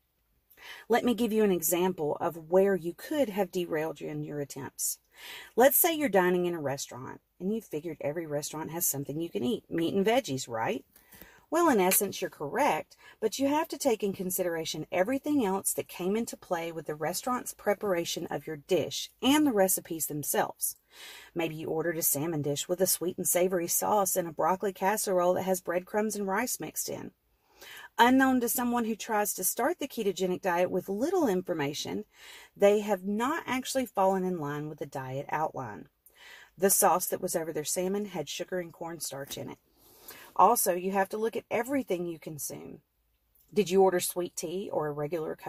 Let me give you an example of where you could have derailed you in your attempts. Let's say you're dining in a restaurant and you figured every restaurant has something you can eat, meat and veggies, right? Well, in essence, you're correct, but you have to take in consideration everything else that came into play with the restaurant's preparation of your dish and the recipes themselves. Maybe you ordered a salmon dish with a sweet and savory sauce and a broccoli casserole that has breadcrumbs and rice mixed in. Unknown to someone who tries to start the ketogenic diet with little information, they have not actually fallen in line with the diet outline. The sauce that was over their salmon had sugar and cornstarch in it. Also, you have to look at everything you consume. Did you order sweet tea or a regular Coke?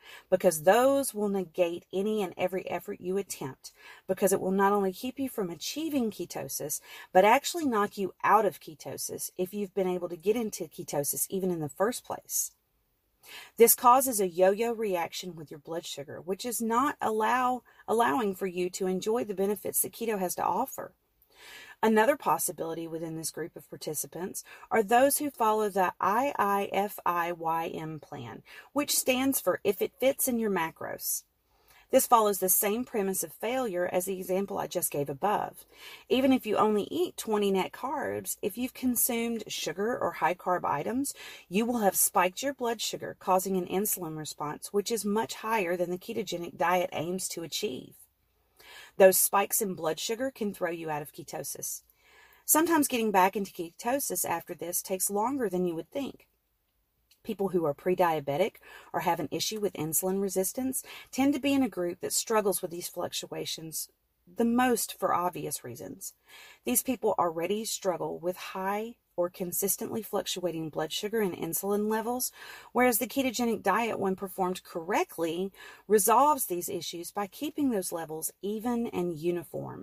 because those will negate any and every effort you attempt, because it will not only keep you from achieving ketosis, but actually knock you out of ketosis if you've been able to get into ketosis even in the first place. This causes a yo-yo reaction with your blood sugar, which is not allow allowing for you to enjoy the benefits that keto has to offer. Another possibility within this group of participants are those who follow the I I F I Y M plan, which stands for If It Fits in Your Macros. This follows the same premise of failure as the example I just gave above. Even if you only eat twenty net carbs, if you've consumed sugar or high-carb items, you will have spiked your blood sugar, causing an insulin response, which is much higher than the ketogenic diet aims to achieve. Those spikes in blood sugar can throw you out of ketosis. Sometimes getting back into ketosis after this takes longer than you would think. People who are pre-diabetic or have an issue with insulin resistance tend to be in a group that struggles with these fluctuations the most for obvious reasons. These people already struggle with high or consistently fluctuating blood sugar and insulin levels, whereas the ketogenic diet, when performed correctly, resolves these issues by keeping those levels even and uniform.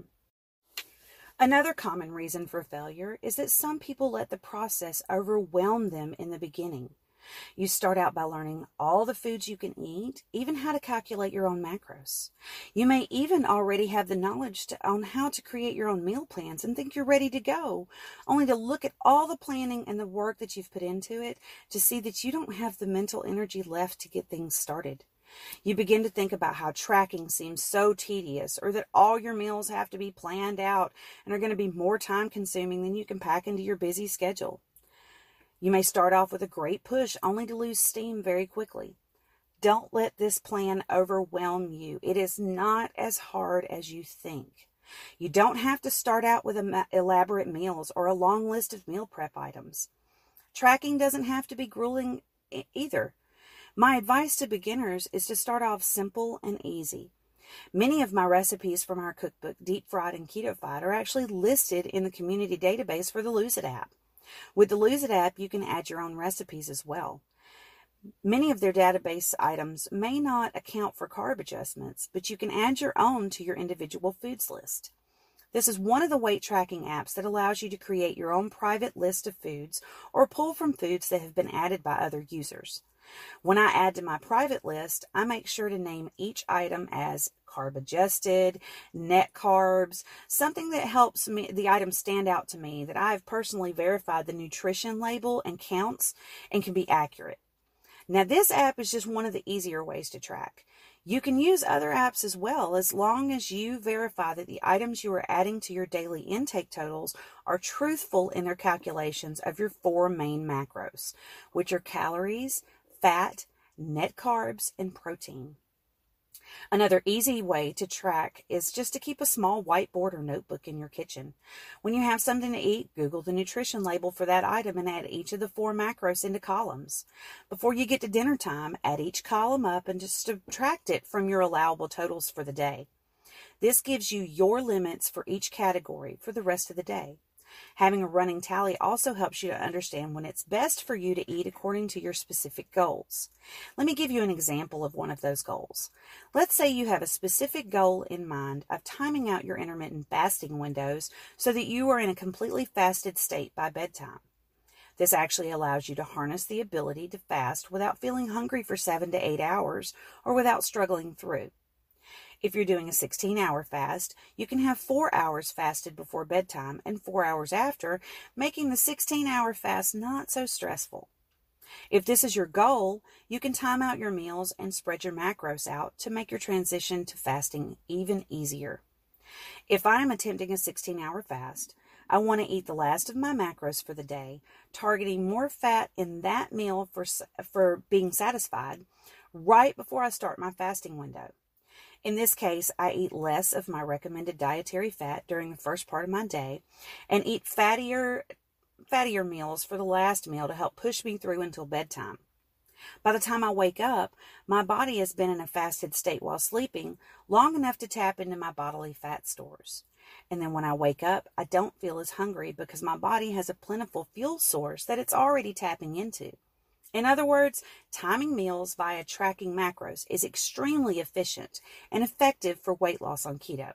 Another common reason for failure is that some people let the process overwhelm them in the beginning. You start out by learning all the foods you can eat, even how to calculate your own macros. You may even already have the knowledge to, on how to create your own meal plans and think you're ready to go, only to look at all the planning and the work that you've put into it to see that you don't have the mental energy left to get things started. You begin to think about how tracking seems so tedious, or that all your meals have to be planned out and are going to be more time consuming than you can pack into your busy schedule. You may start off with a great push only to lose steam very quickly. Don't let this plan overwhelm you. It is not as hard as you think. You don't have to start out with elaborate meals or a long list of meal prep items. Tracking doesn't have to be grueling either. My advice to beginners is to start off simple and easy. Many of my recipes from our cookbook, Deep Fried and KetoFied, are actually listed in the community database for the Lose It app. With the Lose It app, you can add your own recipes as well. Many of their database items may not account for carb adjustments, but you can add your own to your individual foods list. This is one of the weight tracking apps that allows you to create your own private list of foods or pull from foods that have been added by other users. When I add to my private list, I make sure to name each item as carb adjusted, net carbs, something that helps me, the item stand out to me, that I've personally verified the nutrition label and counts and can be accurate. Now, this app is just one of the easier ways to track. You can use other apps as well, as long as you verify that the items you are adding to your daily intake totals are truthful in their calculations of your four main macros, which are calories, fat, net carbs, and protein. Another easy way to track is just to keep a small whiteboard or notebook in your kitchen. When you have something to eat, Google the nutrition label for that item and add each of the four macros into columns. Before you get to dinner time, add each column up and just subtract it from your allowable totals for the day. This gives you your limits for each category for the rest of the day. Having a running tally also helps you to understand when it's best for you to eat according to your specific goals. Let me give you an example of one of those goals. Let's say you have a specific goal in mind of timing out your intermittent fasting windows so that you are in a completely fasted state by bedtime. This actually allows you to harness the ability to fast without feeling hungry for seven to eight hours or without struggling through. If you're doing a sixteen-hour fast, you can have four hours fasted before bedtime and four hours after, making the sixteen-hour fast not so stressful. If this is your goal, you can time out your meals and spread your macros out to make your transition to fasting even easier. If I am attempting a sixteen-hour fast, I want to eat the last of my macros for the day, targeting more fat in that meal for, for being satisfied right before I start my fasting window. In this case, I eat less of my recommended dietary fat during the first part of my day and eat fattier, fattier meals for the last meal to help push me through until bedtime. By the time I wake up, my body has been in a fasted state while sleeping long enough to tap into my bodily fat stores. And then when I wake up, I don't feel as hungry because my body has a plentiful fuel source that it's already tapping into. In other words, timing meals via tracking macros is extremely efficient and effective for weight loss on keto.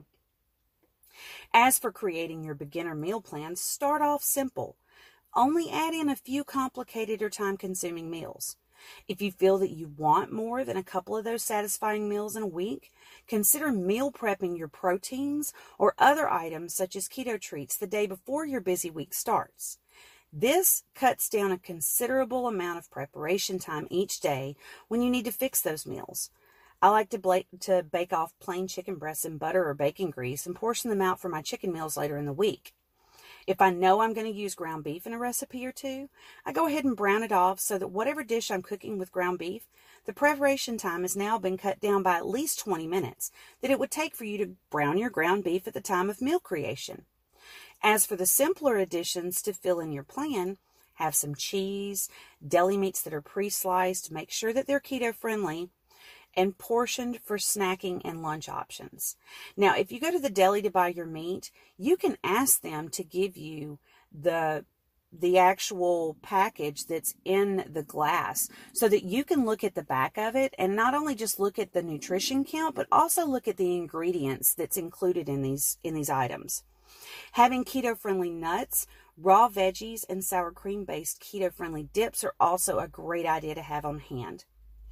As for creating your beginner meal plan, start off simple. Only add in a few complicated or time-consuming meals. If you feel that you want more than a couple of those satisfying meals in a week, consider meal prepping your proteins or other items such as keto treats the day before your busy week starts. This cuts down a considerable amount of preparation time each day when you need to fix those meals. I like to, bla- to bake off plain chicken breasts in butter or bacon grease and portion them out for my chicken meals later in the week. If I know I'm going to use ground beef in a recipe or two, I go ahead and brown it off so that whatever dish I'm cooking with ground beef, the preparation time has now been cut down by at least twenty minutes that it would take for you to brown your ground beef at the time of meal creation. As for the simpler additions to fill in your plan, have some cheese, deli meats that are pre-sliced, make sure that they're keto-friendly, and portioned for snacking and lunch options. Now, if you go to the deli to buy your meat, you can ask them to give you the the actual package that's in the glass so that you can look at the back of it and not only just look at the nutrition count, but also look at the ingredients that's included in these in these items. Having keto-friendly nuts, raw veggies, and sour cream-based keto-friendly dips are also a great idea to have on hand.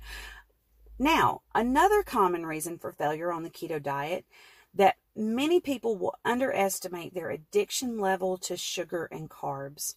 Now, another common reason for failure on the keto diet that many people will underestimate their addiction level to sugar and carbs.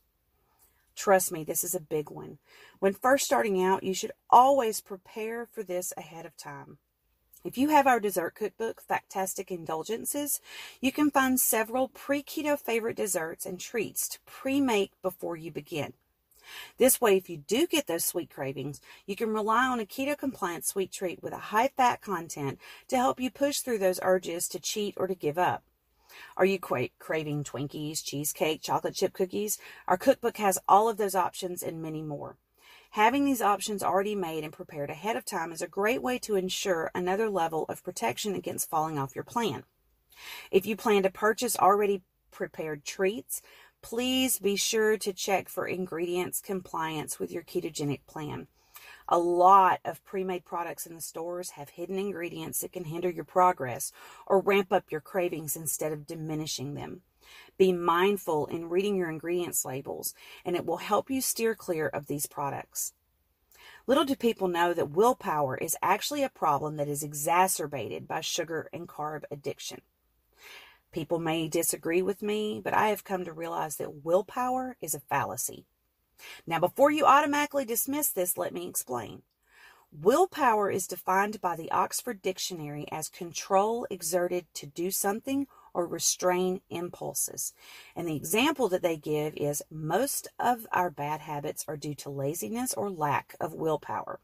Trust me, this is a big one. When first starting out, you should always prepare for this ahead of time. If you have our dessert cookbook, Factastic Indulgences, you can find several pre-keto favorite desserts and treats to pre-make before you begin. This way, if you do get those sweet cravings, you can rely on a keto-compliant sweet treat with a high fat content to help you push through those urges to cheat or to give up. Are you cra- craving Twinkies, cheesecake, chocolate chip cookies? Our cookbook has all of those options and many more. Having these options already made and prepared ahead of time is a great way to ensure another level of protection against falling off your plan. If you plan to purchase already prepared treats, please be sure to check for ingredients compliance with your ketogenic plan. A lot of pre-made products in the stores have hidden ingredients that can hinder your progress or ramp up your cravings instead of diminishing them. Be mindful in reading your ingredients labels, and it will help you steer clear of these products. Little do people know that willpower is actually a problem that is exacerbated by sugar and carb addiction. People may disagree with me, but I have come to realize that willpower is a fallacy. Now, before you automatically dismiss this, let me explain. Willpower is defined by the Oxford Dictionary as control exerted to do something or restrain impulses. And the example that they give is most of our bad habits are due to laziness or lack of willpower.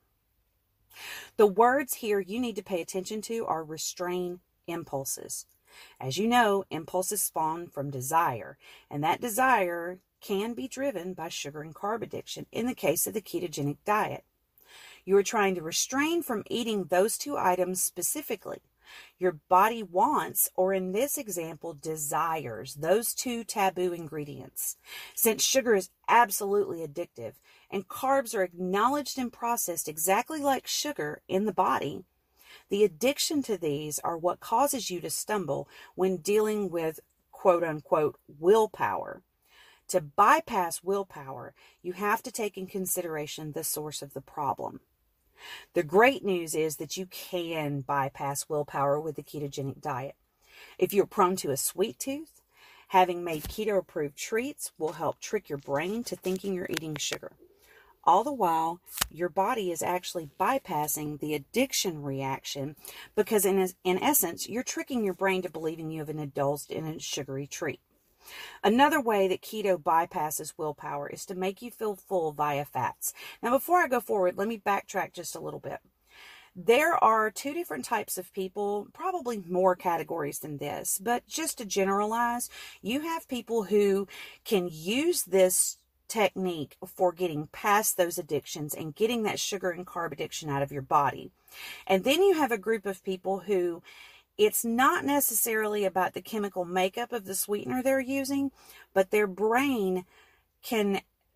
The words here you need to pay attention to are restrain impulses. As you know, impulses spawn from desire, and that desire can be driven by sugar and carb addiction in the case of the ketogenic diet. You are trying to restrain from eating those two items specifically. Your body wants, or in this example, desires, those two taboo ingredients. Since sugar is absolutely addictive and carbs are acknowledged and processed exactly like sugar in the body, the addiction to these are what causes you to stumble when dealing with quote-unquote willpower. To bypass willpower, you have to take in consideration the source of the problem. The great news is that you can bypass willpower with the ketogenic diet. If you're prone to a sweet tooth, having made keto-approved treats will help trick your brain to thinking you're eating sugar. All the while, your body is actually bypassing the addiction reaction because in, in essence, you're tricking your brain to believing you have indulged in a sugary treat. Another way that keto bypasses willpower is to make you feel full via fats. Now, before I go forward, let me backtrack just a little bit. There are two different types of people, probably more categories than this, but just to generalize, you have people who can use this technique for getting past those addictions and getting that sugar and carb addiction out of your body. And then you have a group of people who it's not necessarily about the chemical makeup of the sweetener they're using, but their brain can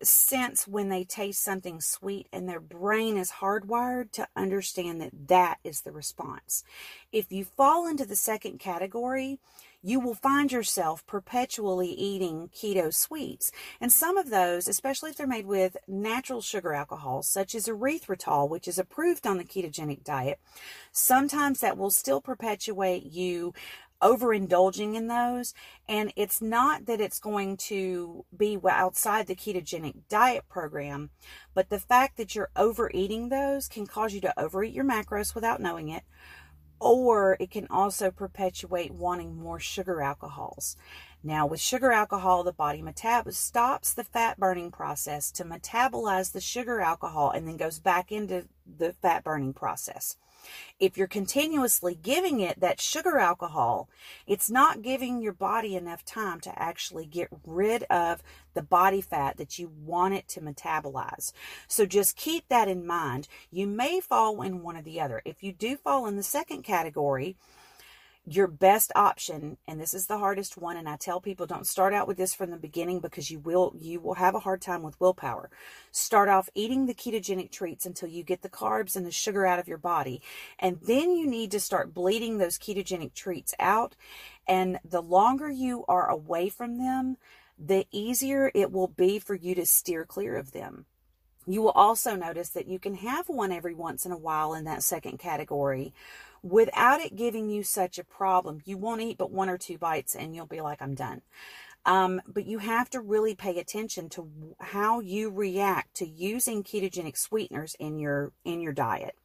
sense when they taste something sweet, and their brain is hardwired to understand that that is the response. If you fall into the second category, you will find yourself perpetually eating keto sweets. And some of those, especially if they're made with natural sugar alcohols, such as erythritol, which is approved on the ketogenic diet, sometimes that will still perpetuate you overindulging in those. And it's not that it's going to be outside the ketogenic diet program, but the fact that you're overeating those can cause you to overeat your macros without knowing it, or it can also perpetuate wanting more sugar alcohols. Now, with sugar alcohol, the body metab- stops the fat burning process to metabolize the sugar alcohol and then goes back into the fat burning process. If you're continuously giving it that sugar alcohol, it's not giving your body enough time to actually get rid of the body fat that you want it to metabolize. So just keep that in mind. You may fall in one or the other. If you do fall in the second category, your best option, and this is the hardest one, and I tell people don't start out with this from the beginning because you will you will have a hard time with willpower. Start off eating the ketogenic treats until you get the carbs and the sugar out of your body, and then you need to start bleeding those ketogenic treats out. And the longer you are away from them, the easier it will be for you to steer clear of them. You will also notice that you can have one every once in a while in that second category without it giving you such a problem. You won't eat but one or two bites and you'll be like, I'm done. Um, but you have to really pay attention to how you react to using ketogenic sweeteners in your, in your diet.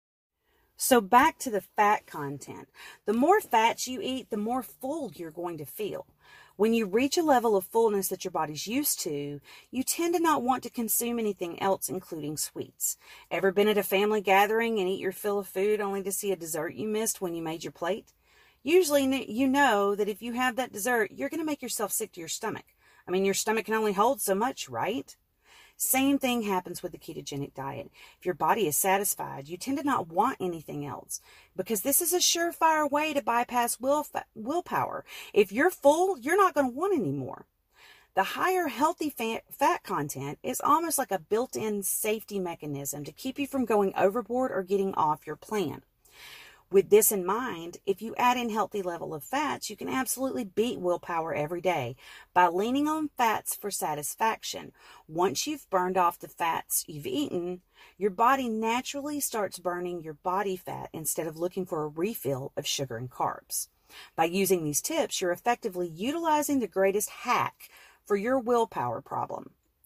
So back to the fat content. The more fats you eat, the more full you're going to feel. When you reach a level of fullness that your body's used to, you tend to not want to consume anything else, including sweets. Ever been at a family gathering and eat your fill of food only to see a dessert you missed when you made your plate? Usually you know that if you have that dessert, you're going to make yourself sick to your stomach. I mean, your stomach can only hold so much, right? Same thing happens with the ketogenic diet. If your body is satisfied, you tend to not want anything else because this is a surefire way to bypass will willpower. If you're full, you're not going to want any more. The higher healthy fat, fat content is almost like a built-in safety mechanism to keep you from going overboard or getting off your plan. With this in mind, if you add in healthy level of fats, you can absolutely beat willpower every day by leaning on fats for satisfaction. Once you've burned off the fats you've eaten, your body naturally starts burning your body fat instead of looking for a refill of sugar and carbs. By using these tips, you're effectively utilizing the greatest hack for your willpower problem.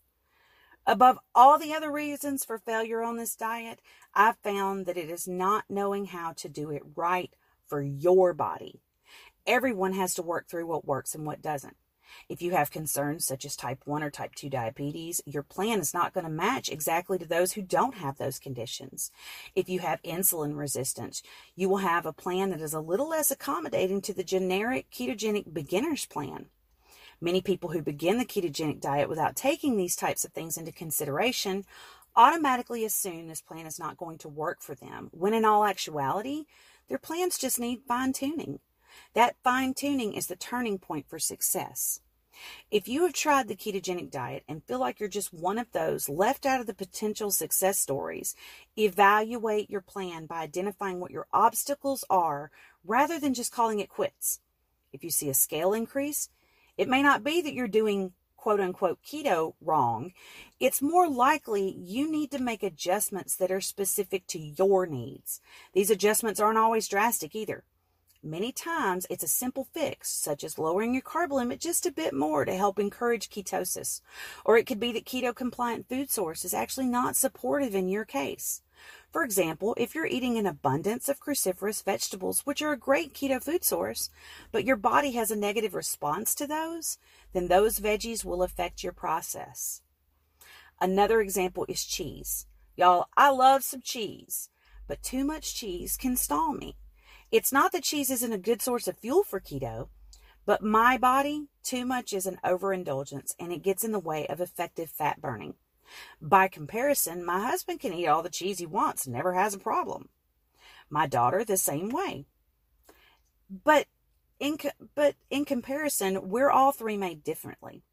Above all the other reasons for failure on this diet, I've found that it is not knowing how to do it right for your body. Everyone has to work through what works and what doesn't. If you have concerns such as type one or type two diabetes, your plan is not going to match exactly to those who don't have those conditions. If you have insulin resistance, you will have a plan that is a little less accommodating to the generic ketogenic beginner's plan. Many people who begin the ketogenic diet without taking these types of things into consideration automatically assume this plan is not going to work for them, when in all actuality, their plans just need fine-tuning. That fine-tuning is the turning point for success. If you have tried the ketogenic diet and feel like you're just one of those left out of the potential success stories, evaluate your plan by identifying what your obstacles are rather than just calling it quits. If you see a scale increase, it may not be that you're doing quote-unquote keto wrong. It's more likely you need to make adjustments that are specific to your needs. These adjustments aren't always drastic either. Many times it's a simple fix, such as lowering your carb limit just a bit more to help encourage ketosis. Or it could be that keto-compliant food source is actually not supportive in your case. For example, if you're eating an abundance of cruciferous vegetables, which are a great keto food source, but your body has a negative response to those, then those veggies will affect your process. Another example is cheese. Y'all, I love some cheese, but too much cheese can stall me. It's not that cheese isn't a good source of fuel for keto, but my body, too much is an overindulgence and it gets in the way of effective fat burning. By comparison, my husband can eat all the cheese he wants and never has a problem. My daughter, the same way. But in, but in comparison, we're all three made differently.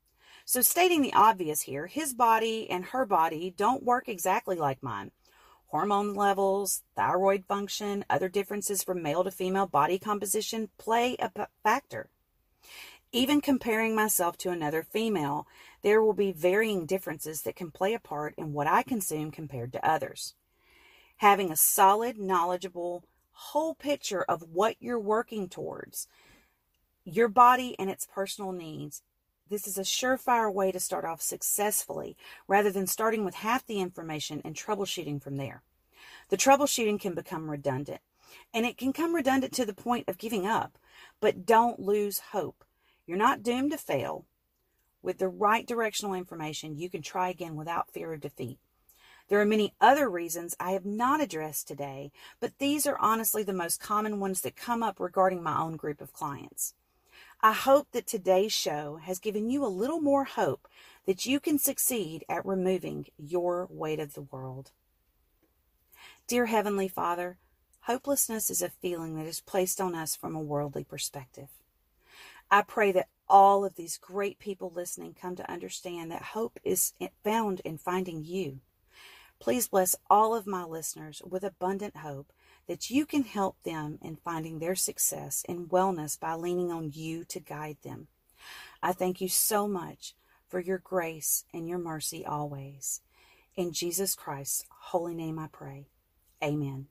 So stating the obvious here, his body and her body don't work exactly like mine. Hormone levels, thyroid function, other differences from male to female body composition play a p- factor. Even comparing myself to another female, there will be varying differences that can play a part in what I consume compared to others. Having a solid, knowledgeable, whole picture of what you're working towards, your body and its personal needs, this is a surefire way to start off successfully rather than starting with half the information and troubleshooting from there. The troubleshooting can become redundant, and it can come redundant to the point of giving up, but don't lose hope. You're not doomed to fail. With the right directional information, you can try again without fear of defeat. There are many other reasons I have not addressed today, but these are honestly the most common ones that come up regarding my own group of clients. I hope that today's show has given you a little more hope that you can succeed at removing your weight of the world. Dear Heavenly Father, hopelessness is a feeling that is placed on us from a worldly perspective. I pray that all of these great people listening come to understand that hope is found in finding you. Please bless all of my listeners with abundant hope that you can help them in finding their success and wellness by leaning on you to guide them. I thank you so much for your grace and your mercy always. In Jesus Christ's holy name I pray. Amen.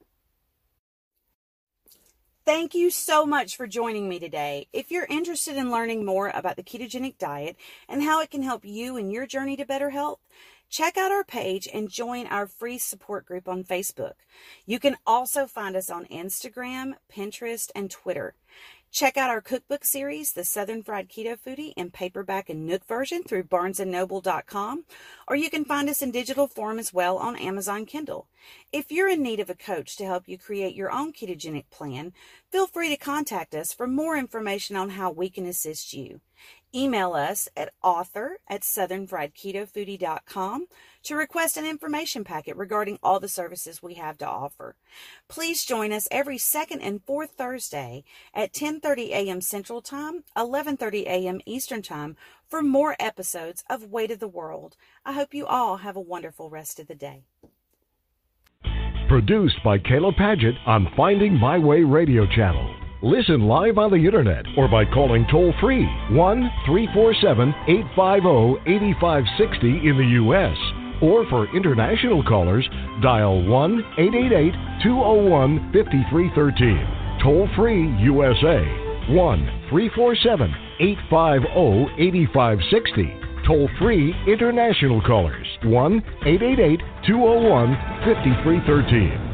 Thank you so much for joining me today. If you're interested in learning more about the ketogenic diet and how it can help you in your journey to better health, check out our page and join our free support group on Facebook. You can also find us on Instagram, Pinterest, and Twitter. Check out our cookbook series, The Southern Fried Keto Foodie, in paperback and Nook version through barnes and noble dot com, or you can find us in digital form as well on Amazon Kindle. If you're in need of a coach to help you create your own ketogenic plan, feel free to contact us for more information on how we can assist you. Email us at author at southern fried keto foodie dot com to request an information packet regarding all the services we have to offer. Please join us every second and fourth Thursday at ten thirty a.m. Central Time, eleven thirty a.m. Eastern Time for more episodes of Weight of the World. I hope you all have a wonderful rest of the day. Produced by Kayla Padgett on Finding My Way Radio Channel. Listen live on the internet or by calling toll-free one three four seven, eight five zero, eight five six zero in the U S Or for international callers, dial one eight eight eight, two zero one, five three one three. Toll-free U S A, one three four seven, eight five zero, eight five six zero. Toll-free international callers, one eight eight eight, two zero one, five three one three.